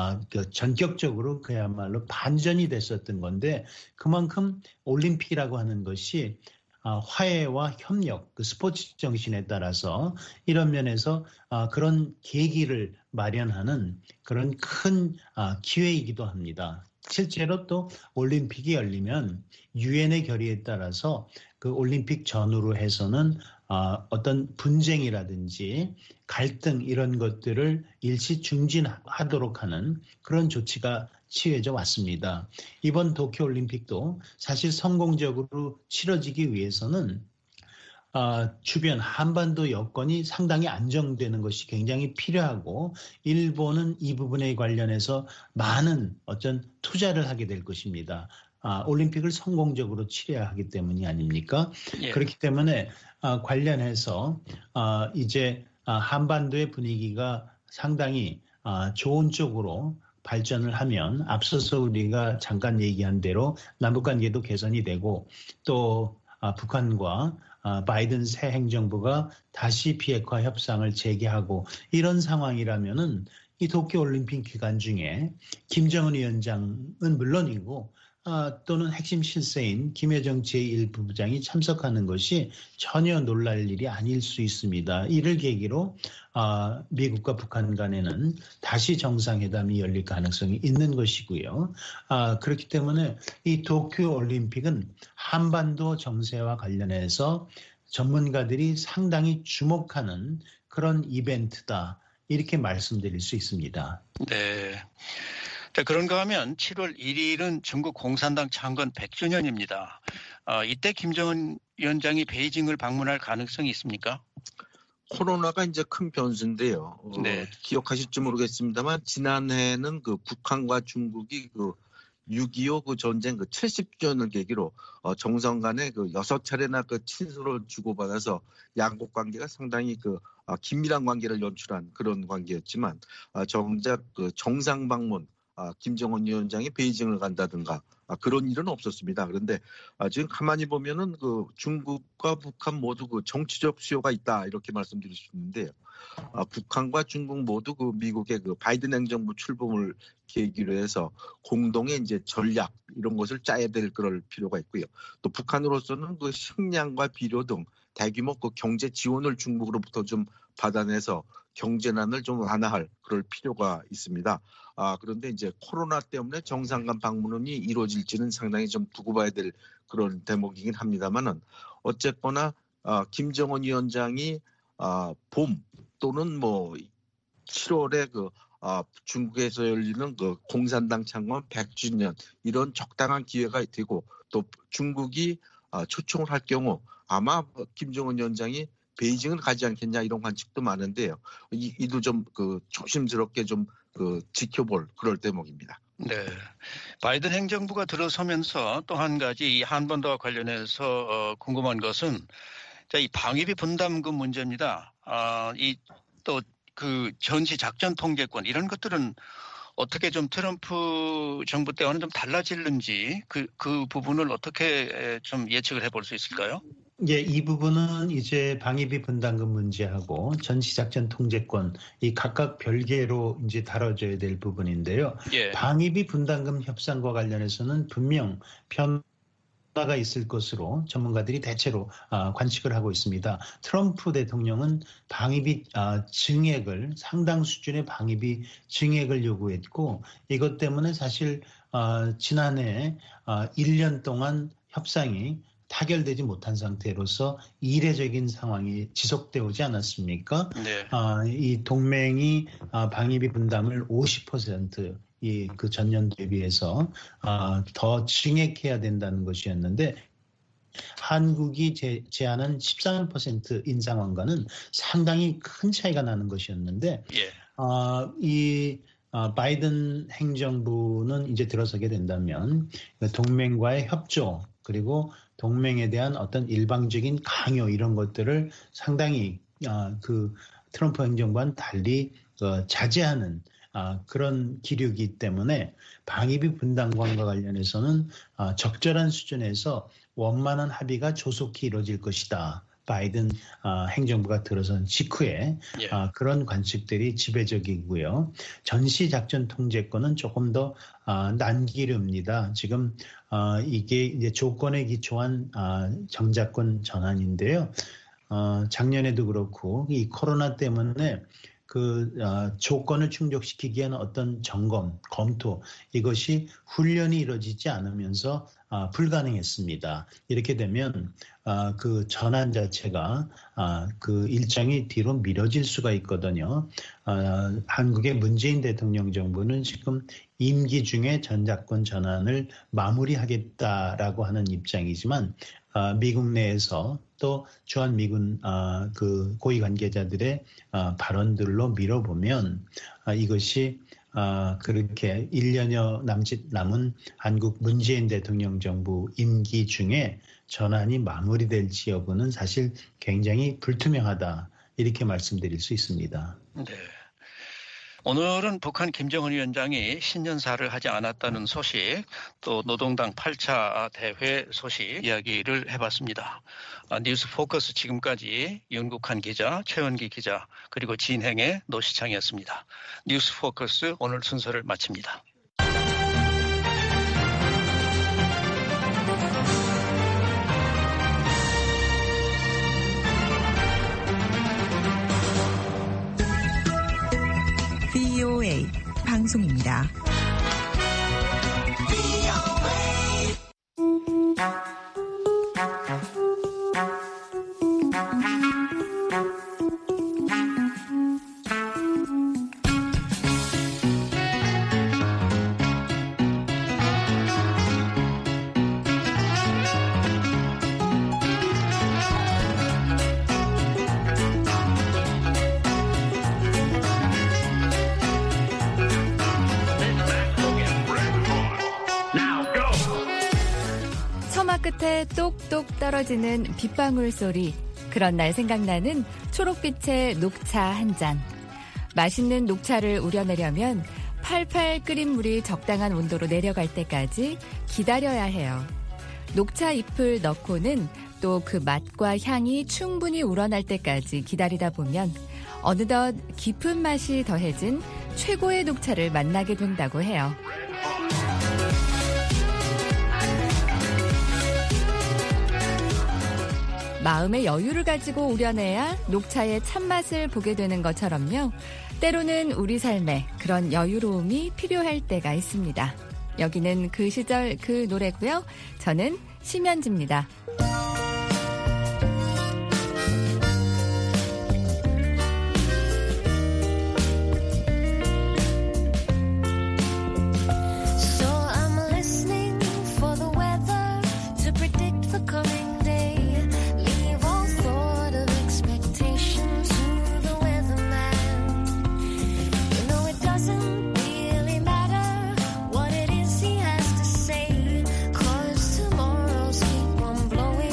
전격적으로 그야말로 반전이 됐었던 건데 그만큼 올림픽이라고 하는 것이 화해와 협력, 그 스포츠 정신에 따라서 이런 면에서 그런 계기를 마련하는 그런 큰 기회이기도 합니다. 실제로 또 올림픽이 열리면 유엔의 결의에 따라서 그 올림픽 전후로 해서는 어떤 분쟁이라든지 갈등 이런 것들을 일시 중진하도록 하는 그런 조치가 취해져 왔습니다. 이번 도쿄올림픽도 사실 성공적으로 치러지기 위해서는 주변 한반도 여건이 상당히 안정되는 것이 굉장히 필요하고 일본은 이 부분에 관련해서 많은 어떤 투자를 하게 될 것입니다. 올림픽을 성공적으로 치러야 하기 때문이 아닙니까? 예. 그렇기 때문에 관련해서 이제 한반도의 분위기가 상당히 좋은 쪽으로 발전을 하면 앞서서 우리가 잠깐 얘기한 대로 남북관계도 개선이 되고 또 북한과 바이든 새 행정부가 다시 비핵화 협상을 재개하고 이런 상황이라면은 이 도쿄올림픽 기간 중에 김정은 위원장은 물론이고 또는 핵심 실세인 김여정 제1부부장이 참석하는 것이 전혀 놀랄 일이 아닐 수 있습니다. 이를 계기로 미국과 북한 간에는 다시 정상회담이 열릴 가능성이 있는 것이고요. 그렇기 때문에 이 도쿄올림픽은 한반도 정세와 관련해서 전문가들이 상당히 주목하는 그런 이벤트다. 이렇게 말씀드릴 수 있습니다. 네. 자, 그런가 하면 7월 1일은 중국 공산당 창건 100주년입니다. 이때 김정은 위원장이 베이징을 방문할 가능성이 있습니까? 코로나가 이제 큰 변수인데요. 네. 기억하실지 모르겠습니다만 지난해는 그 북한과 중국이 그 6.25 그 전쟁 그 70주년을 계기로 정상 간에 그 6차례나 그 친서를 주고받아서 양국 관계가 상당히 그 긴밀한 관계를 연출한 그런 관계였지만 정작 그 정상 방문 김정은 위원장이 베이징을 간다든가 그런 일은 없었습니다. 그런데 지금 가만히 보면은 그 중국과 북한 모두 그 정치적 수요가 있다 이렇게 말씀드릴 수 있는데요. 북한과 중국 모두 그 미국의 그 바이든 행정부 출범을 계기로 해서 공동의 이제 전략 이런 것을 짜야 될 그럴 필요가 있고요. 또 북한으로서는 그 식량과 비료 등 대규모 그 경제 지원을 중국으로부터 좀 받아내서 경제난을 좀 완화할 그럴 필요가 있습니다. 그런데 이제 코로나 때문에 정상 간 방문이 이루어질지는 상당히 좀 두고 봐야 될 그런 대목이긴 합니다만은 어쨌거나 김정은 위원장이 봄 또는 뭐 7월에 그 중국에서 열리는 그 공산당 창건 100주년 이런 적당한 기회가 되고 또 중국이 초청을 할 경우 아마 김정은 위원장이 베이징을 가지 않겠냐 이런 관측도 많은데요. 이도 좀 그 조심스럽게 좀 그 지켜볼 그럴 대목입니다. 네. 바이든 행정부가 들어서면서 또 한 가지 이 한반도와 관련해서 궁금한 것은 이 방위비 분담금 문제입니다. 이 또 그 전시 작전 통제권 이런 것들은 어떻게 좀 트럼프 정부 때와는 좀 달라질는지 그 부분을 어떻게 좀 예측을 해볼 수 있을까요? 예, 이 부분은 이제 방위비 분담금 문제하고 전시작전 통제권 이 각각 별개로 이제 다뤄져야 될 부분인데요. 예. 방위비 분담금 협상과 관련해서는 분명 변화가 있을 것으로 전문가들이 대체로 관측을 하고 있습니다. 트럼프 대통령은 방위비 증액을 상당 수준의 방위비 증액을 요구했고 이것 때문에 사실 지난해 1년 동안 협상이 타결되지 못한 상태로서 이례적인 상황이 지속되어 오지 않았습니까? 네. 이 동맹이 방위비 분담을 50% 그 전년도에 비해서 더 증액해야 된다는 것이었는데 한국이 제안한 13% 인상안과는 상당히 큰 차이가 나는 것이었는데 예. 이 바이든 행정부는 이제 들어서게 된다면 동맹과의 협조 그리고 동맹에 대한 어떤 일방적인 강요 이런 것들을 상당히 그 트럼프 행정부와는 달리 자제하는 그런 기류이기 때문에 방위비 분담관과 관련해서는 적절한 수준에서 원만한 합의가 조속히 이루어질 것이다. 바이든 행정부가 들어선 직후에 예. 그런 관측들이 지배적이고요. 전시작전 통제권은 조금 더 난기류입니다. 지금 이게 이제 조건에 기초한 정자권 전환인데요. 작년에도 그렇고 이 코로나 때문에 그 조건을 충족시키기 위한 어떤 점검, 검토 이것이 훈련이 이루어지지 않으면서 불가능했습니다. 이렇게 되면 그 전환 자체가 그 일정이 뒤로 미뤄질 수가 있거든요. 한국의 문재인 대통령 정부는 지금 임기 중에 전자권 전환을 마무리하겠다라고 하는 입장이지만 미국 내에서 또 주한미군 그 고위 관계자들의 발언들로 미뤄보면 이것이 그렇게 1년여 남은 한국 문재인 대통령 정부 임기 중에 전환이 마무리될지 여부는 사실 굉장히 불투명하다 이렇게 말씀드릴 수 있습니다. 네. 오늘은 북한 김정은 위원장이 신년사를 하지 않았다는 소식, 또 노동당 8차 대회 소식 이야기를 해봤습니다. 뉴스 포커스 지금까지 윤국한 기자, 최원기 기자, 그리고 진행의 노시창이었습니다. 뉴스 포커스 오늘 순서를 마칩니다. VOA 방송입니다. 끝에 똑똑 떨어지는 빗방울 소리. 그런 날 생각나는 초록빛의 녹차 한 잔. 맛있는 녹차를 우려내려면 팔팔 끓인 물이 적당한 온도로 내려갈 때까지 기다려야 해요. 녹차 잎을 넣고는 또 그 맛과 향이 충분히 우러날 때까지 기다리다 보면 어느덧 깊은 맛이 더해진 최고의 녹차를 만나게 된다고 해요. 마음의 여유를 가지고 우려내야 녹차의 참맛을 보게 되는 것처럼요. 때로는 우리 삶에 그런 여유로움이 필요할 때가 있습니다. 여기는 그 시절 그 노래고요. 저는 심연지입니다. What it is he has to say, 'cause tomorrows keep on blowing.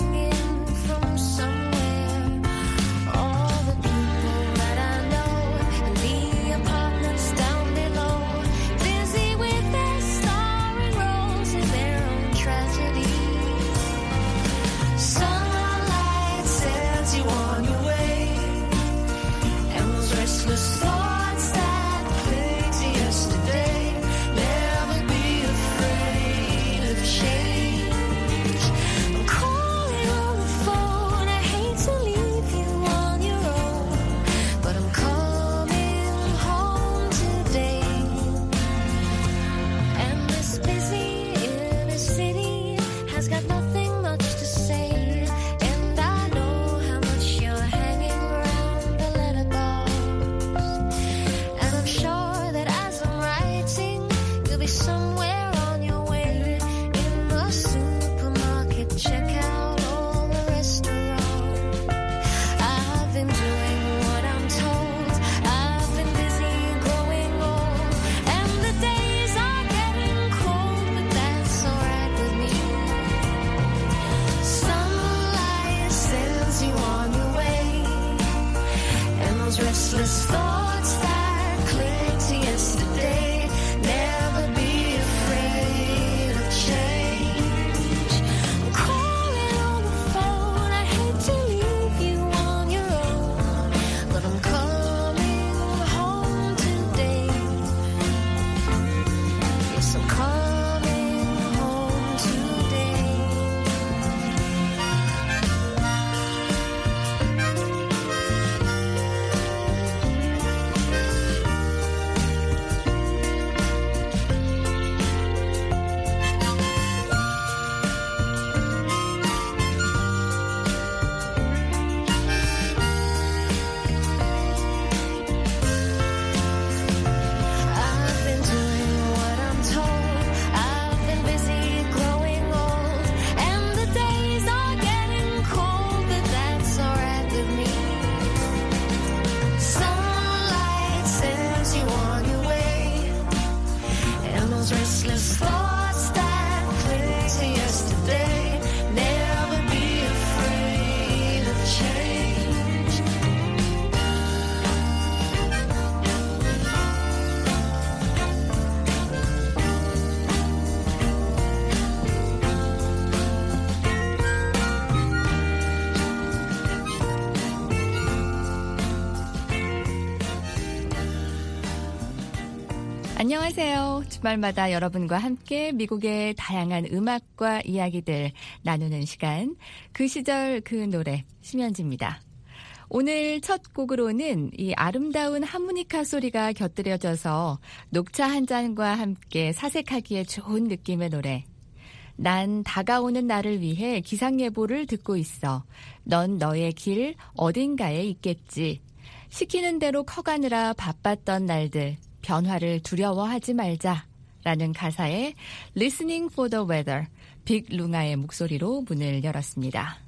안녕하세요. 주말마다 여러분과 함께 미국의 다양한 음악과 이야기들 나누는 시간, 그 시절 그 노래, 심현지입니다. 오늘 첫 곡으로는 이 아름다운 하모니카 소리가 곁들여져서 녹차 한 잔과 함께 사색하기에 좋은 느낌의 노래. 난 다가오는 나를 위해 기상예보를 듣고 있어. 넌 너의 길 어딘가에 있겠지. 시키는 대로 커가느라 바빴던 날들. 변화를 두려워하지 말자 라는 가사의 Listening for the Weather, 빅룽아의 목소리로 문을 열었습니다.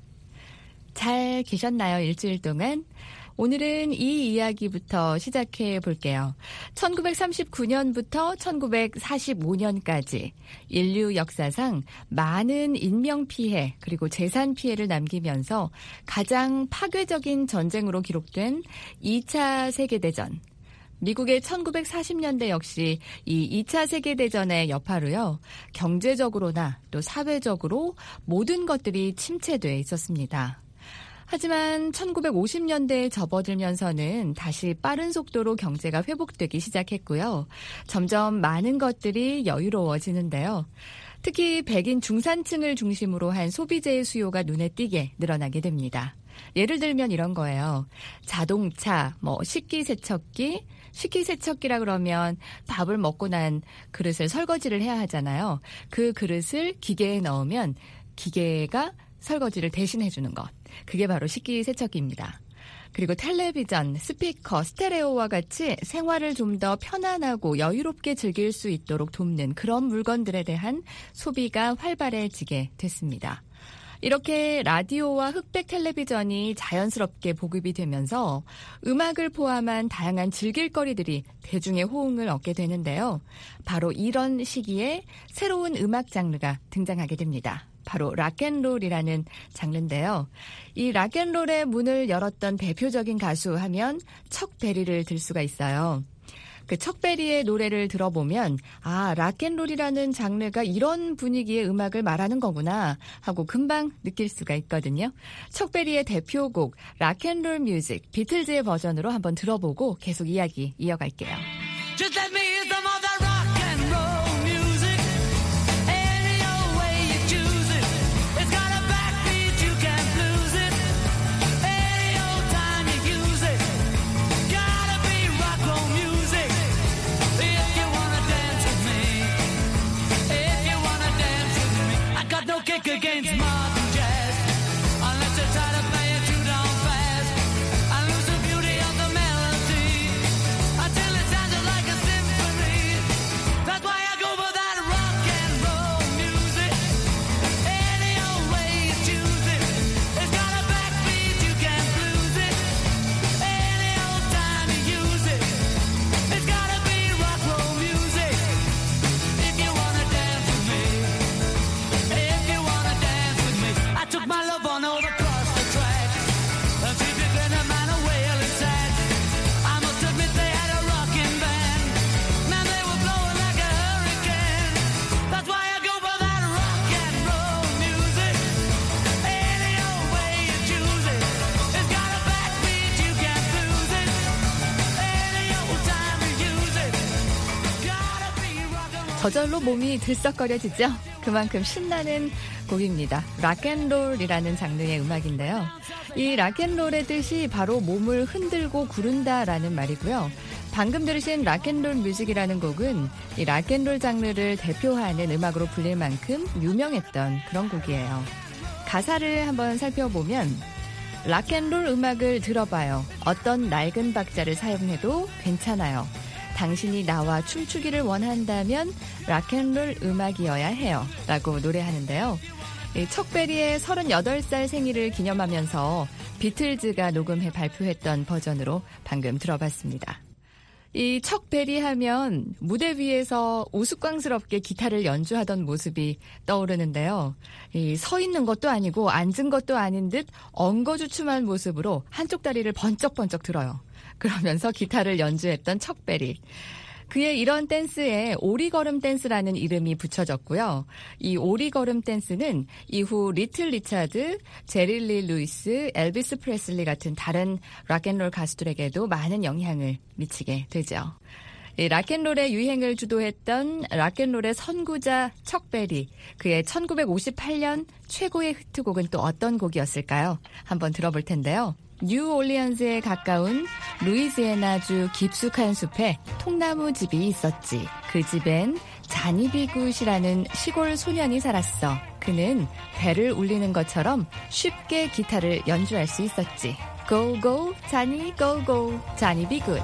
잘 계셨나요? 일주일 동안? 오늘은 이 이야기부터 시작해 볼게요. 1939년부터 1945년까지 인류 역사상 많은 인명피해 그리고 재산피해를 남기면서 가장 파괴적인 전쟁으로 기록된 2차 세계대전. 미국의 1940년대 역시 이 2차 세계대전의 여파로요, 경제적으로나 또 사회적으로 모든 것들이 침체돼 있었습니다. 하지만 1950년대에 접어들면서는 다시 빠른 속도로 경제가 회복되기 시작했고요. 점점 많은 것들이 여유로워지는데요. 특히 백인 중산층을 중심으로 한 소비재의 수요가 눈에 띄게 늘어나게 됩니다. 예를 들면 이런 거예요. 자동차, 식기세척기, 식기세척기라 그러면 밥을 먹고 난 그릇을 설거지를 해야 하잖아요. 그 그릇을 기계에 넣으면 기계가 설거지를 대신 해주는 것. 그게 바로 식기세척기입니다. 그리고 텔레비전, 스피커, 스테레오와 같이 생활을 좀 더 편안하고 여유롭게 즐길 수 있도록 돕는 그런 물건들에 대한 소비가 활발해지게 됐습니다. 이렇게 라디오와 흑백 텔레비전이 자연스럽게 보급이 되면서 음악을 포함한 다양한 즐길거리들이 대중의 호응을 얻게 되는데요. 바로 이런 시기에 새로운 음악 장르가 등장하게 됩니다. 바로 락앤롤이라는 장르인데요. 이 락앤롤의 문을 열었던 대표적인 가수 하면 척 베리를 들 수가 있어요. 그 척 베리의 노래를 들어보면 락앤롤이라는 장르가 이런 분위기의 음악을 말하는 거구나 하고 금방 느낄 수가 있거든요. 척 베리의 대표곡 락앤롤 뮤직, 비틀즈의 버전으로 한번 들어보고 계속 이야기 이어갈게요. Just let me hear some of that rock and roll music. Any old way you choose it. It's got a backbeat, you can't lose it. Any old time you use it. Gotta be rock roll music. If you wanna dance with me. If you wanna dance with me. I got no kick against modern jazz. Unless you try to play it too down fast. I lose the beauty of the melody. Until it sounds like a symphony. That's why I go for that rock and roll music. Any old way you choose it. It's got a backbeat, you can't lose it. Any old time you use it. It's gotta be rock roll music. If you wanna dance with me. If you wanna dance with me. I took my love on over across the track. And she began a man a wailing sad. I must admit they had a rockin' band. Man, they were blowing like a hurricane. That's why I go for that rock and roll music. Any old way you choose it. It's got a backbeat, you can't lose it. Any old time you use it. Gotta be rock and roll. 저절로 몸이 들썩거려지죠? 그만큼 신나는 곡입니다. 락앤롤이라는 장르의 음악인데요. 이 락앤롤의 뜻이 바로 몸을 흔들고 구른다라는 말이고요. 방금 들으신 락앤롤 뮤직이라는 곡은 이 락앤롤 장르를 대표하는 음악으로 불릴 만큼 유명했던 그런 곡이에요. 가사를 한번 살펴보면 락앤롤 음악을 들어봐요. 어떤 낡은 박자를 사용해도 괜찮아요. 당신이 나와 춤추기를 원한다면 락앤롤 음악이어야 해요. 라고 노래하는데요. 척 베리의 38살 생일을 기념하면서 비틀즈가 녹음해 발표했던 버전으로 방금 들어봤습니다. 이 척 베리 하면 무대 위에서 우스꽝스럽게 기타를 연주하던 모습이 떠오르는데요. 서 있는 것도 아니고 앉은 것도 아닌 듯 엉거주춤한 모습으로 한쪽 다리를 번쩍번쩍 들어요. 그러면서 기타를 연주했던 척 베리. 그의 이런 댄스에 오리걸음 댄스라는 이름이 붙여졌고요. 이 오리걸음 댄스는 이후 리틀 리차드, 제리 리 루이스, 엘비스 프레슬리 같은 다른 락앤롤 가수들에게도 많은 영향을 미치게 되죠. 이 락앤롤의 유행을 주도했던 락앤롤의 선구자 척베리, 그의 1958년 최고의 히트곡은 또 어떤 곡이었을까요? 한번 들어볼 텐데요. 뉴올리언스에 가까운 루이지애나주 깊숙한 숲에 통나무 집이 있었지. 그 집엔 자니 비 굿이라는 시골 소년이 살았어. 그는 배를 울리는 것처럼 쉽게 기타를 연주할 수 있었지. Go go 자니 go go 자니 비 굿.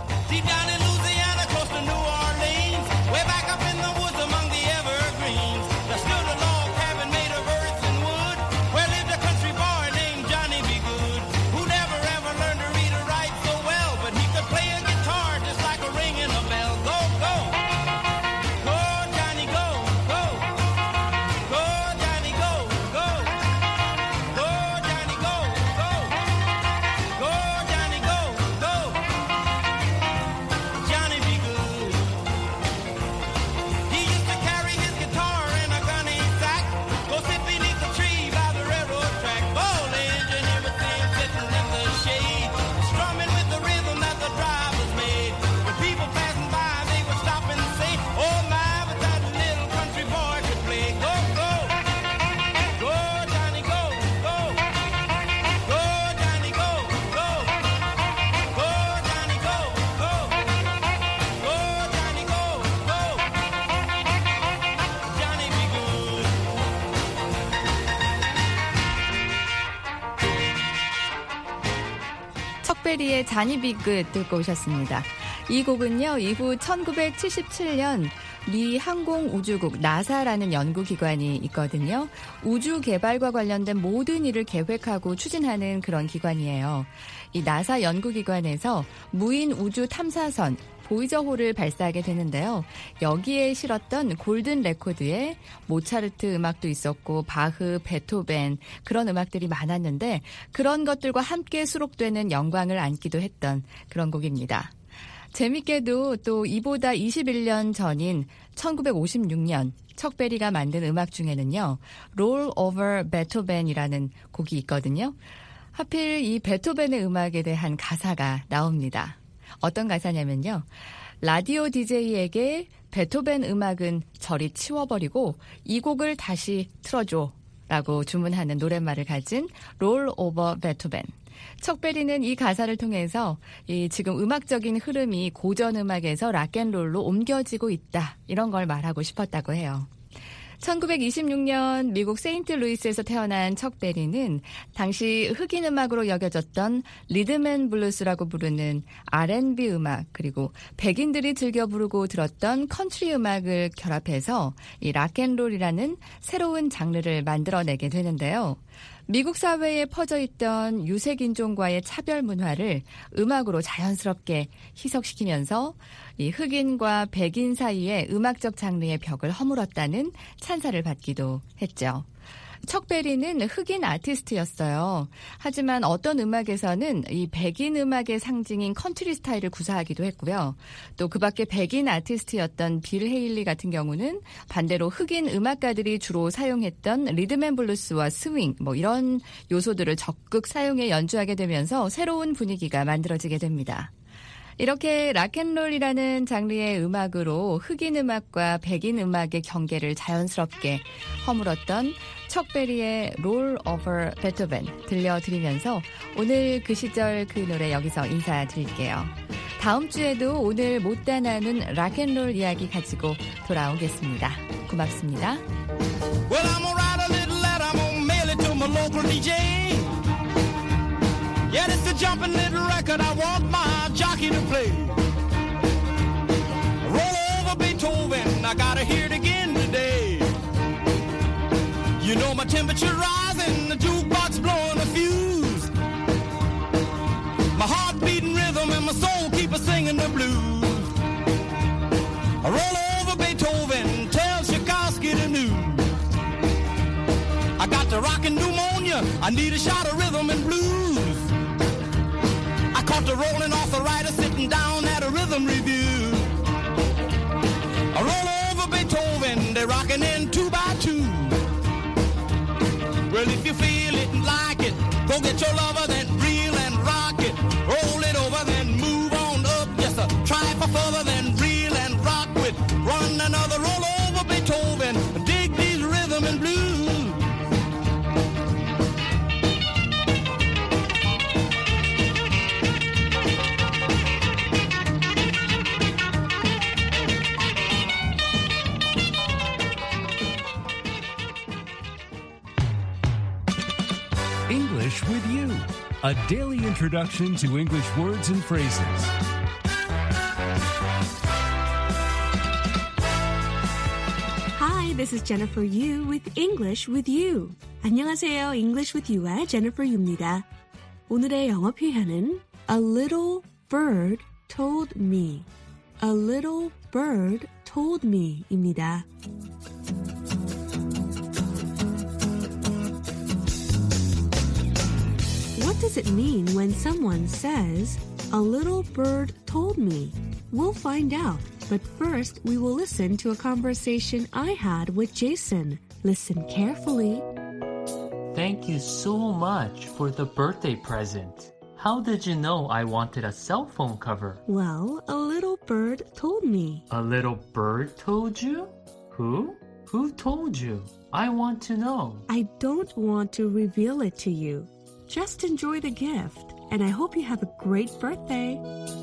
척베리의 자니 비 굿 듣고 오셨습니다. 이 곡은요, 이후 1977년 미 항공우주국 나사라는 연구기관이 있거든요. 우주 개발과 관련된 모든 일을 계획하고 추진하는 그런 기관이에요. 이 나사 연구기관에서 무인 우주 탐사선 보이저홀을 발사하게 되는데요. 여기에 실었던 골든 레코드에 모차르트 음악도 있었고 바흐, 베토벤 그런 음악들이 많았는데 그런 것들과 함께 수록되는 영광을 안기도 했던 그런 곡입니다. 재밌게도 또 이보다 21년 전인 1956년 척베리가 만든 음악 중에는요. Roll Over Beethoven이라는 곡이 있거든요. 하필 이 베토벤의 음악에 대한 가사가 나옵니다. 어떤 가사냐면요. 라디오 DJ에게 베토벤 음악은 저리 치워버리고 이 곡을 다시 틀어줘 라고 주문하는 노랫말을 가진 Roll Over Beethoven. 척베리는 이 가사를 통해서 이 지금 음악적인 흐름이 고전 음악에서 락앤롤로 옮겨지고 있다. 이런 걸 말하고 싶었다고 해요. 1926년 미국 세인트루이스에서 태어난 척베리는 당시 흑인 음악으로 여겨졌던 리듬앤블루스라고 부르는 R&B 음악 그리고 백인들이 즐겨 부르고 들었던 컨트리 음악을 결합해서 이 락앤롤이라는 새로운 장르를 만들어내게 되는데요. 미국 사회에 퍼져있던 유색인종과의 차별 문화를 음악으로 자연스럽게 희석시키면서 이 흑인과 백인 사이의 음악적 장르의 벽을 허물었다는 찬사를 받기도 했죠. 척베리는 흑인 아티스트였어요. 하지만 어떤 음악에서는 이 백인 음악의 상징인 컨트리 스타일을 구사하기도 했고요. 또 그 밖에 백인 아티스트였던 빌 헤일리 같은 경우는 반대로 흑인 음악가들이 주로 사용했던 리듬앤블루스와 스윙 이런 요소들을 적극 사용해 연주하게 되면서 새로운 분위기가 만들어지게 됩니다. 이렇게 락앤롤이라는 장르의 음악으로 흑인 음악과 백인 음악의 경계를 자연스럽게 허물었던 척베리의 Roll Over Beethoven 들려드리면서 오늘 그 시절 그 노래 여기서 인사드릴게요. 다음 주에도 오늘 못다 나눈 락앤롤 이야기 가지고 돌아오겠습니다. 고맙습니다. Well, I'm gonna write a little letter, I'm gonna mail it to my local DJ. Yeah, it's a jumping little record I want my jockey to play. Roll over Beethoven, I gotta hear it again today. You know my temperature rising, the jukebox blowing a fuse. My heart beating rhythm and my soul keep a singing the blues. Roll over Beethoven, tell Tchaikovsky the news. I got the rockin' pneumonia, I need a shot of rhythm and blues. Caught the rolling arthritis sitting down at a rhythm review. I roll over Beethoven, they're rocking in 2 by 2. Well, if you feel it and like it, go get your lover, then reel and rock it. Roll it over, then move on up. Just a try for further, then reel and a daily introduction to English words and phrases. Hi, this is Jennifer Yu with English with You. 안녕하세요. English with You의 Jennifer Yu입니다. 오늘의 영어 표현은 A little bird told me. A little bird told me 입니다. What does it mean when someone says, a little bird told me? We'll find out, but first we will listen to a conversation I had with Jason. Listen carefully. Thank you so much for the birthday present. How did you know I wanted a cell phone cover? Well, a little bird told me. A little bird told you? Who? Who told you? I want to know. I don't want to reveal it to you. Just enjoy the gift, and I hope you have a great birthday.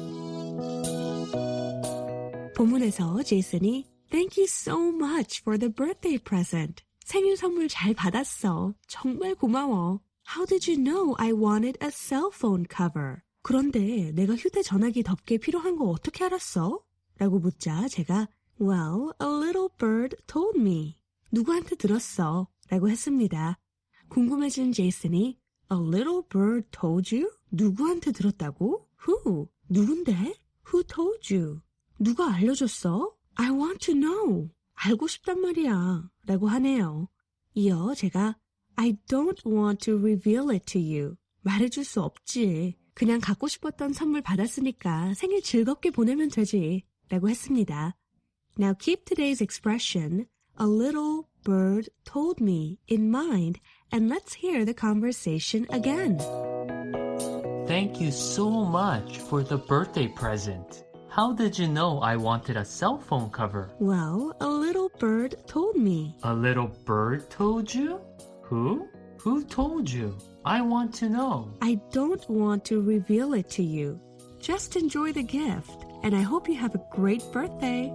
본문에서 제이슨이 Thank you so much for the birthday present. 생일 선물 잘 받았어. 정말 고마워. How did you know I wanted a cell phone cover? 그런데 내가 휴대전화기 덮개 필요한 거 어떻게 알았어? 라고 묻자 제가 Well, a little bird told me. 누구한테 들었어? 라고 했습니다. 궁금해진 제이슨이 A little bird told you? 누구한테 들었다고? Who? 누군데? Who told you? 누가 알려줬어? I want to know. 알고 싶단 말이야. 라고 하네요. 이어 제가 I don't want to reveal it to you. 말해줄 수 없지. 그냥 갖고 싶었던 선물 받았으니까 생일 즐겁게 보내면 되지. 라고 했습니다. Now keep today's expression, a little bird told me, in mind, and let's hear the conversation again. Thank you so much for the birthday present. How did you know I wanted a cell phone cover? Well, a little bird told me. A little bird told you? Who? Who told you? I want to know. I don't want to reveal it to you. Just enjoy the gift, and I hope you have a great birthday.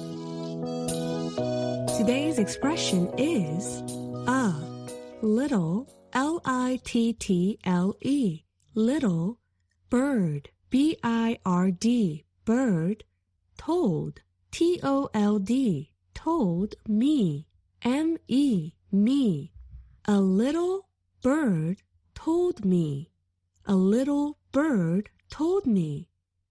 Today's expression is a little, L-I-T-T-L-E, little bird, B-I-R-D, bird, told, T-O-L-D, told me, M-E, me. A little bird told me. A little bird told me.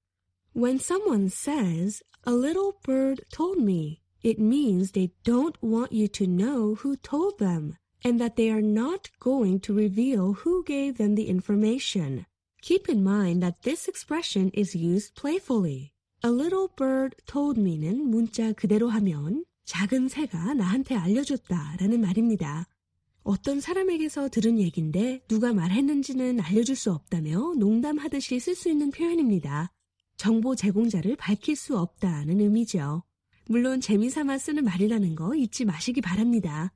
When someone says, a little bird told me, it means they don't want you to know who told them, and that they are not going to reveal who gave them the information. Keep in mind that this expression is used playfully. A little bird told me는 문자 그대로 하면 작은 새가 나한테 알려줬다라는 말입니다. 어떤 사람에게서 들은 얘기인데 누가 말했는지는 알려줄 수 없다며 농담하듯이 쓸 수 있는 표현입니다. 정보 제공자를 밝힐 수 없다는 의미죠. 물론 재미삼아 쓰는 말이라는 거 잊지 마시기 바랍니다.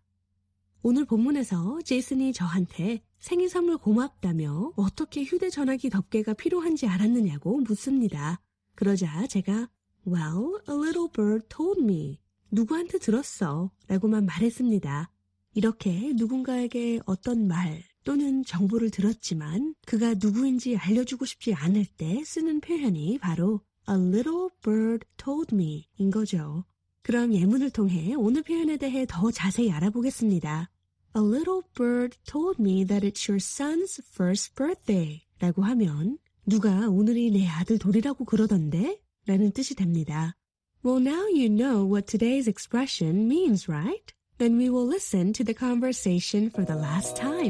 오늘 본문에서 제이슨이 저한테 생일 선물 고맙다며 어떻게 휴대전화기 덮개가 필요한지 알았느냐고 묻습니다. 그러자 제가 Well, a little bird told me. 누구한테 들었어? 라고만 말했습니다. 이렇게 누군가에게 어떤 말 또는 정보를 들었지만 그가 누구인지 알려주고 싶지 않을 때 쓰는 표현이 바로 A little bird told me 인 거죠. 그럼 예문을 통해 오늘 표현에 대해 더 자세히 알아보겠습니다. A little bird told me that it's your son's first birthday 라고 하면 누가 오늘이 내 아들 돌이라고 그러던데? 라는 뜻이 됩니다. Well, now you know what today's expression means, right? Then we will listen to the conversation for the last time.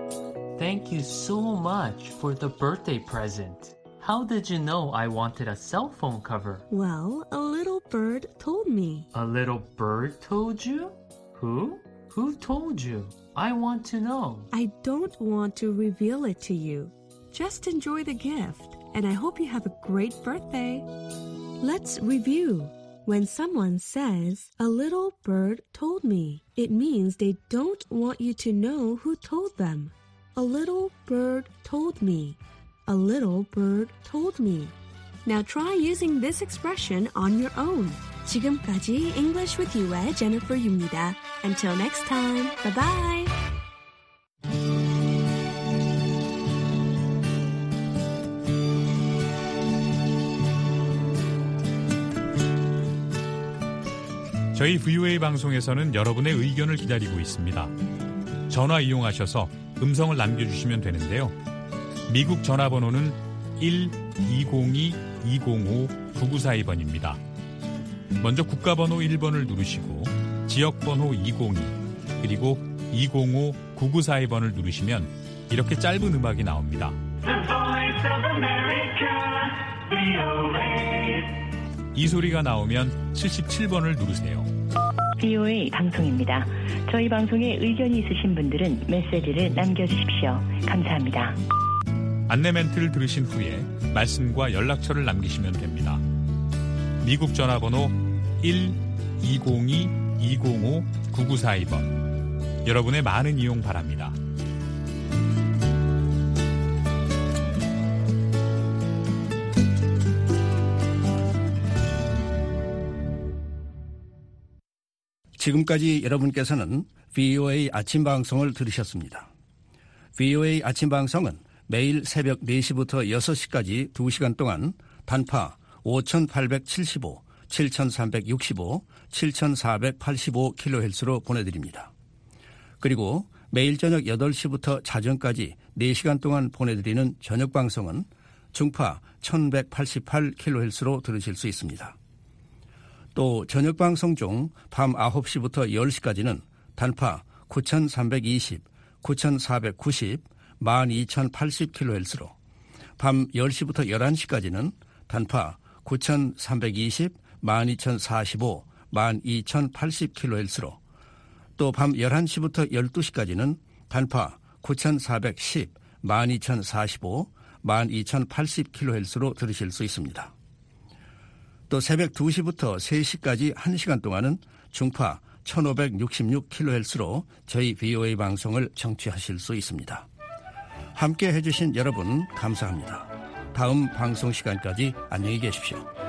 Thank you so much for the birthday present. How did you know I wanted a cell phone cover? Well, a little bird told me. A little bird told you? Who? Who told you? I want to know. I don't want to reveal it to you. Just enjoy the gift, and I hope you have a great birthday. Let's review. When someone says, a little bird told me, it means they don't want you to know who told them. A little bird told me. A little bird told me. Now try using this expression on your own. 지금까지 English with You의 Jennifer Yu입니다. Until next time, bye-bye. 저희 VOA 방송에서는 여러분의 의견을 기다리고 있습니다. 전화 이용하셔서 음성을 남겨주시면 되는데요. 미국 전화번호는 1-202-205-9942번입니다. 먼저 국가번호 1번을 누르시고 지역번호 202 그리고 205-9942번을 누르시면 이렇게 짧은 음악이 나옵니다. 이 소리가 나오면 77번을 누르세요. VOA 방송입니다. 저희 방송에 의견이 있으신 분들은 메시지를 남겨주십시오. 감사합니다. 안내 멘트를 들으신 후에 말씀과 연락처를 남기시면 됩니다. 미국 전화번호 1-202-205-9942번. 여러분의 많은 이용 바랍니다. 지금까지 여러분께서는 VOA 아침 방송을 들으셨습니다. VOA 아침 방송은 매일 새벽 4시부터 6시까지 2시간 동안 단파 5875, 7365, 7485kHz로 보내드립니다. 그리고 매일 저녁 8시부터 자정까지 4시간 동안 보내드리는 저녁 방송은 중파 1188kHz로 들으실 수 있습니다. 또 저녁 방송 중 밤 9시부터 10시까지는 단파 9320, 9490, 12080kHz로 밤 10시부터 11시까지는 단파 9320, 12045, 12080kHz로 또 밤 11시부터 12시까지는 단파 9410, 12045, 12080kHz로 들으실 수 있습니다. 또 새벽 2시부터 3시까지 1시간 동안은 중파 1566kHz로 저희 VOA 방송을 청취하실 수 있습니다. 함께 해주신 여러분 감사합니다. 다음 방송 시간까지 안녕히 계십시오.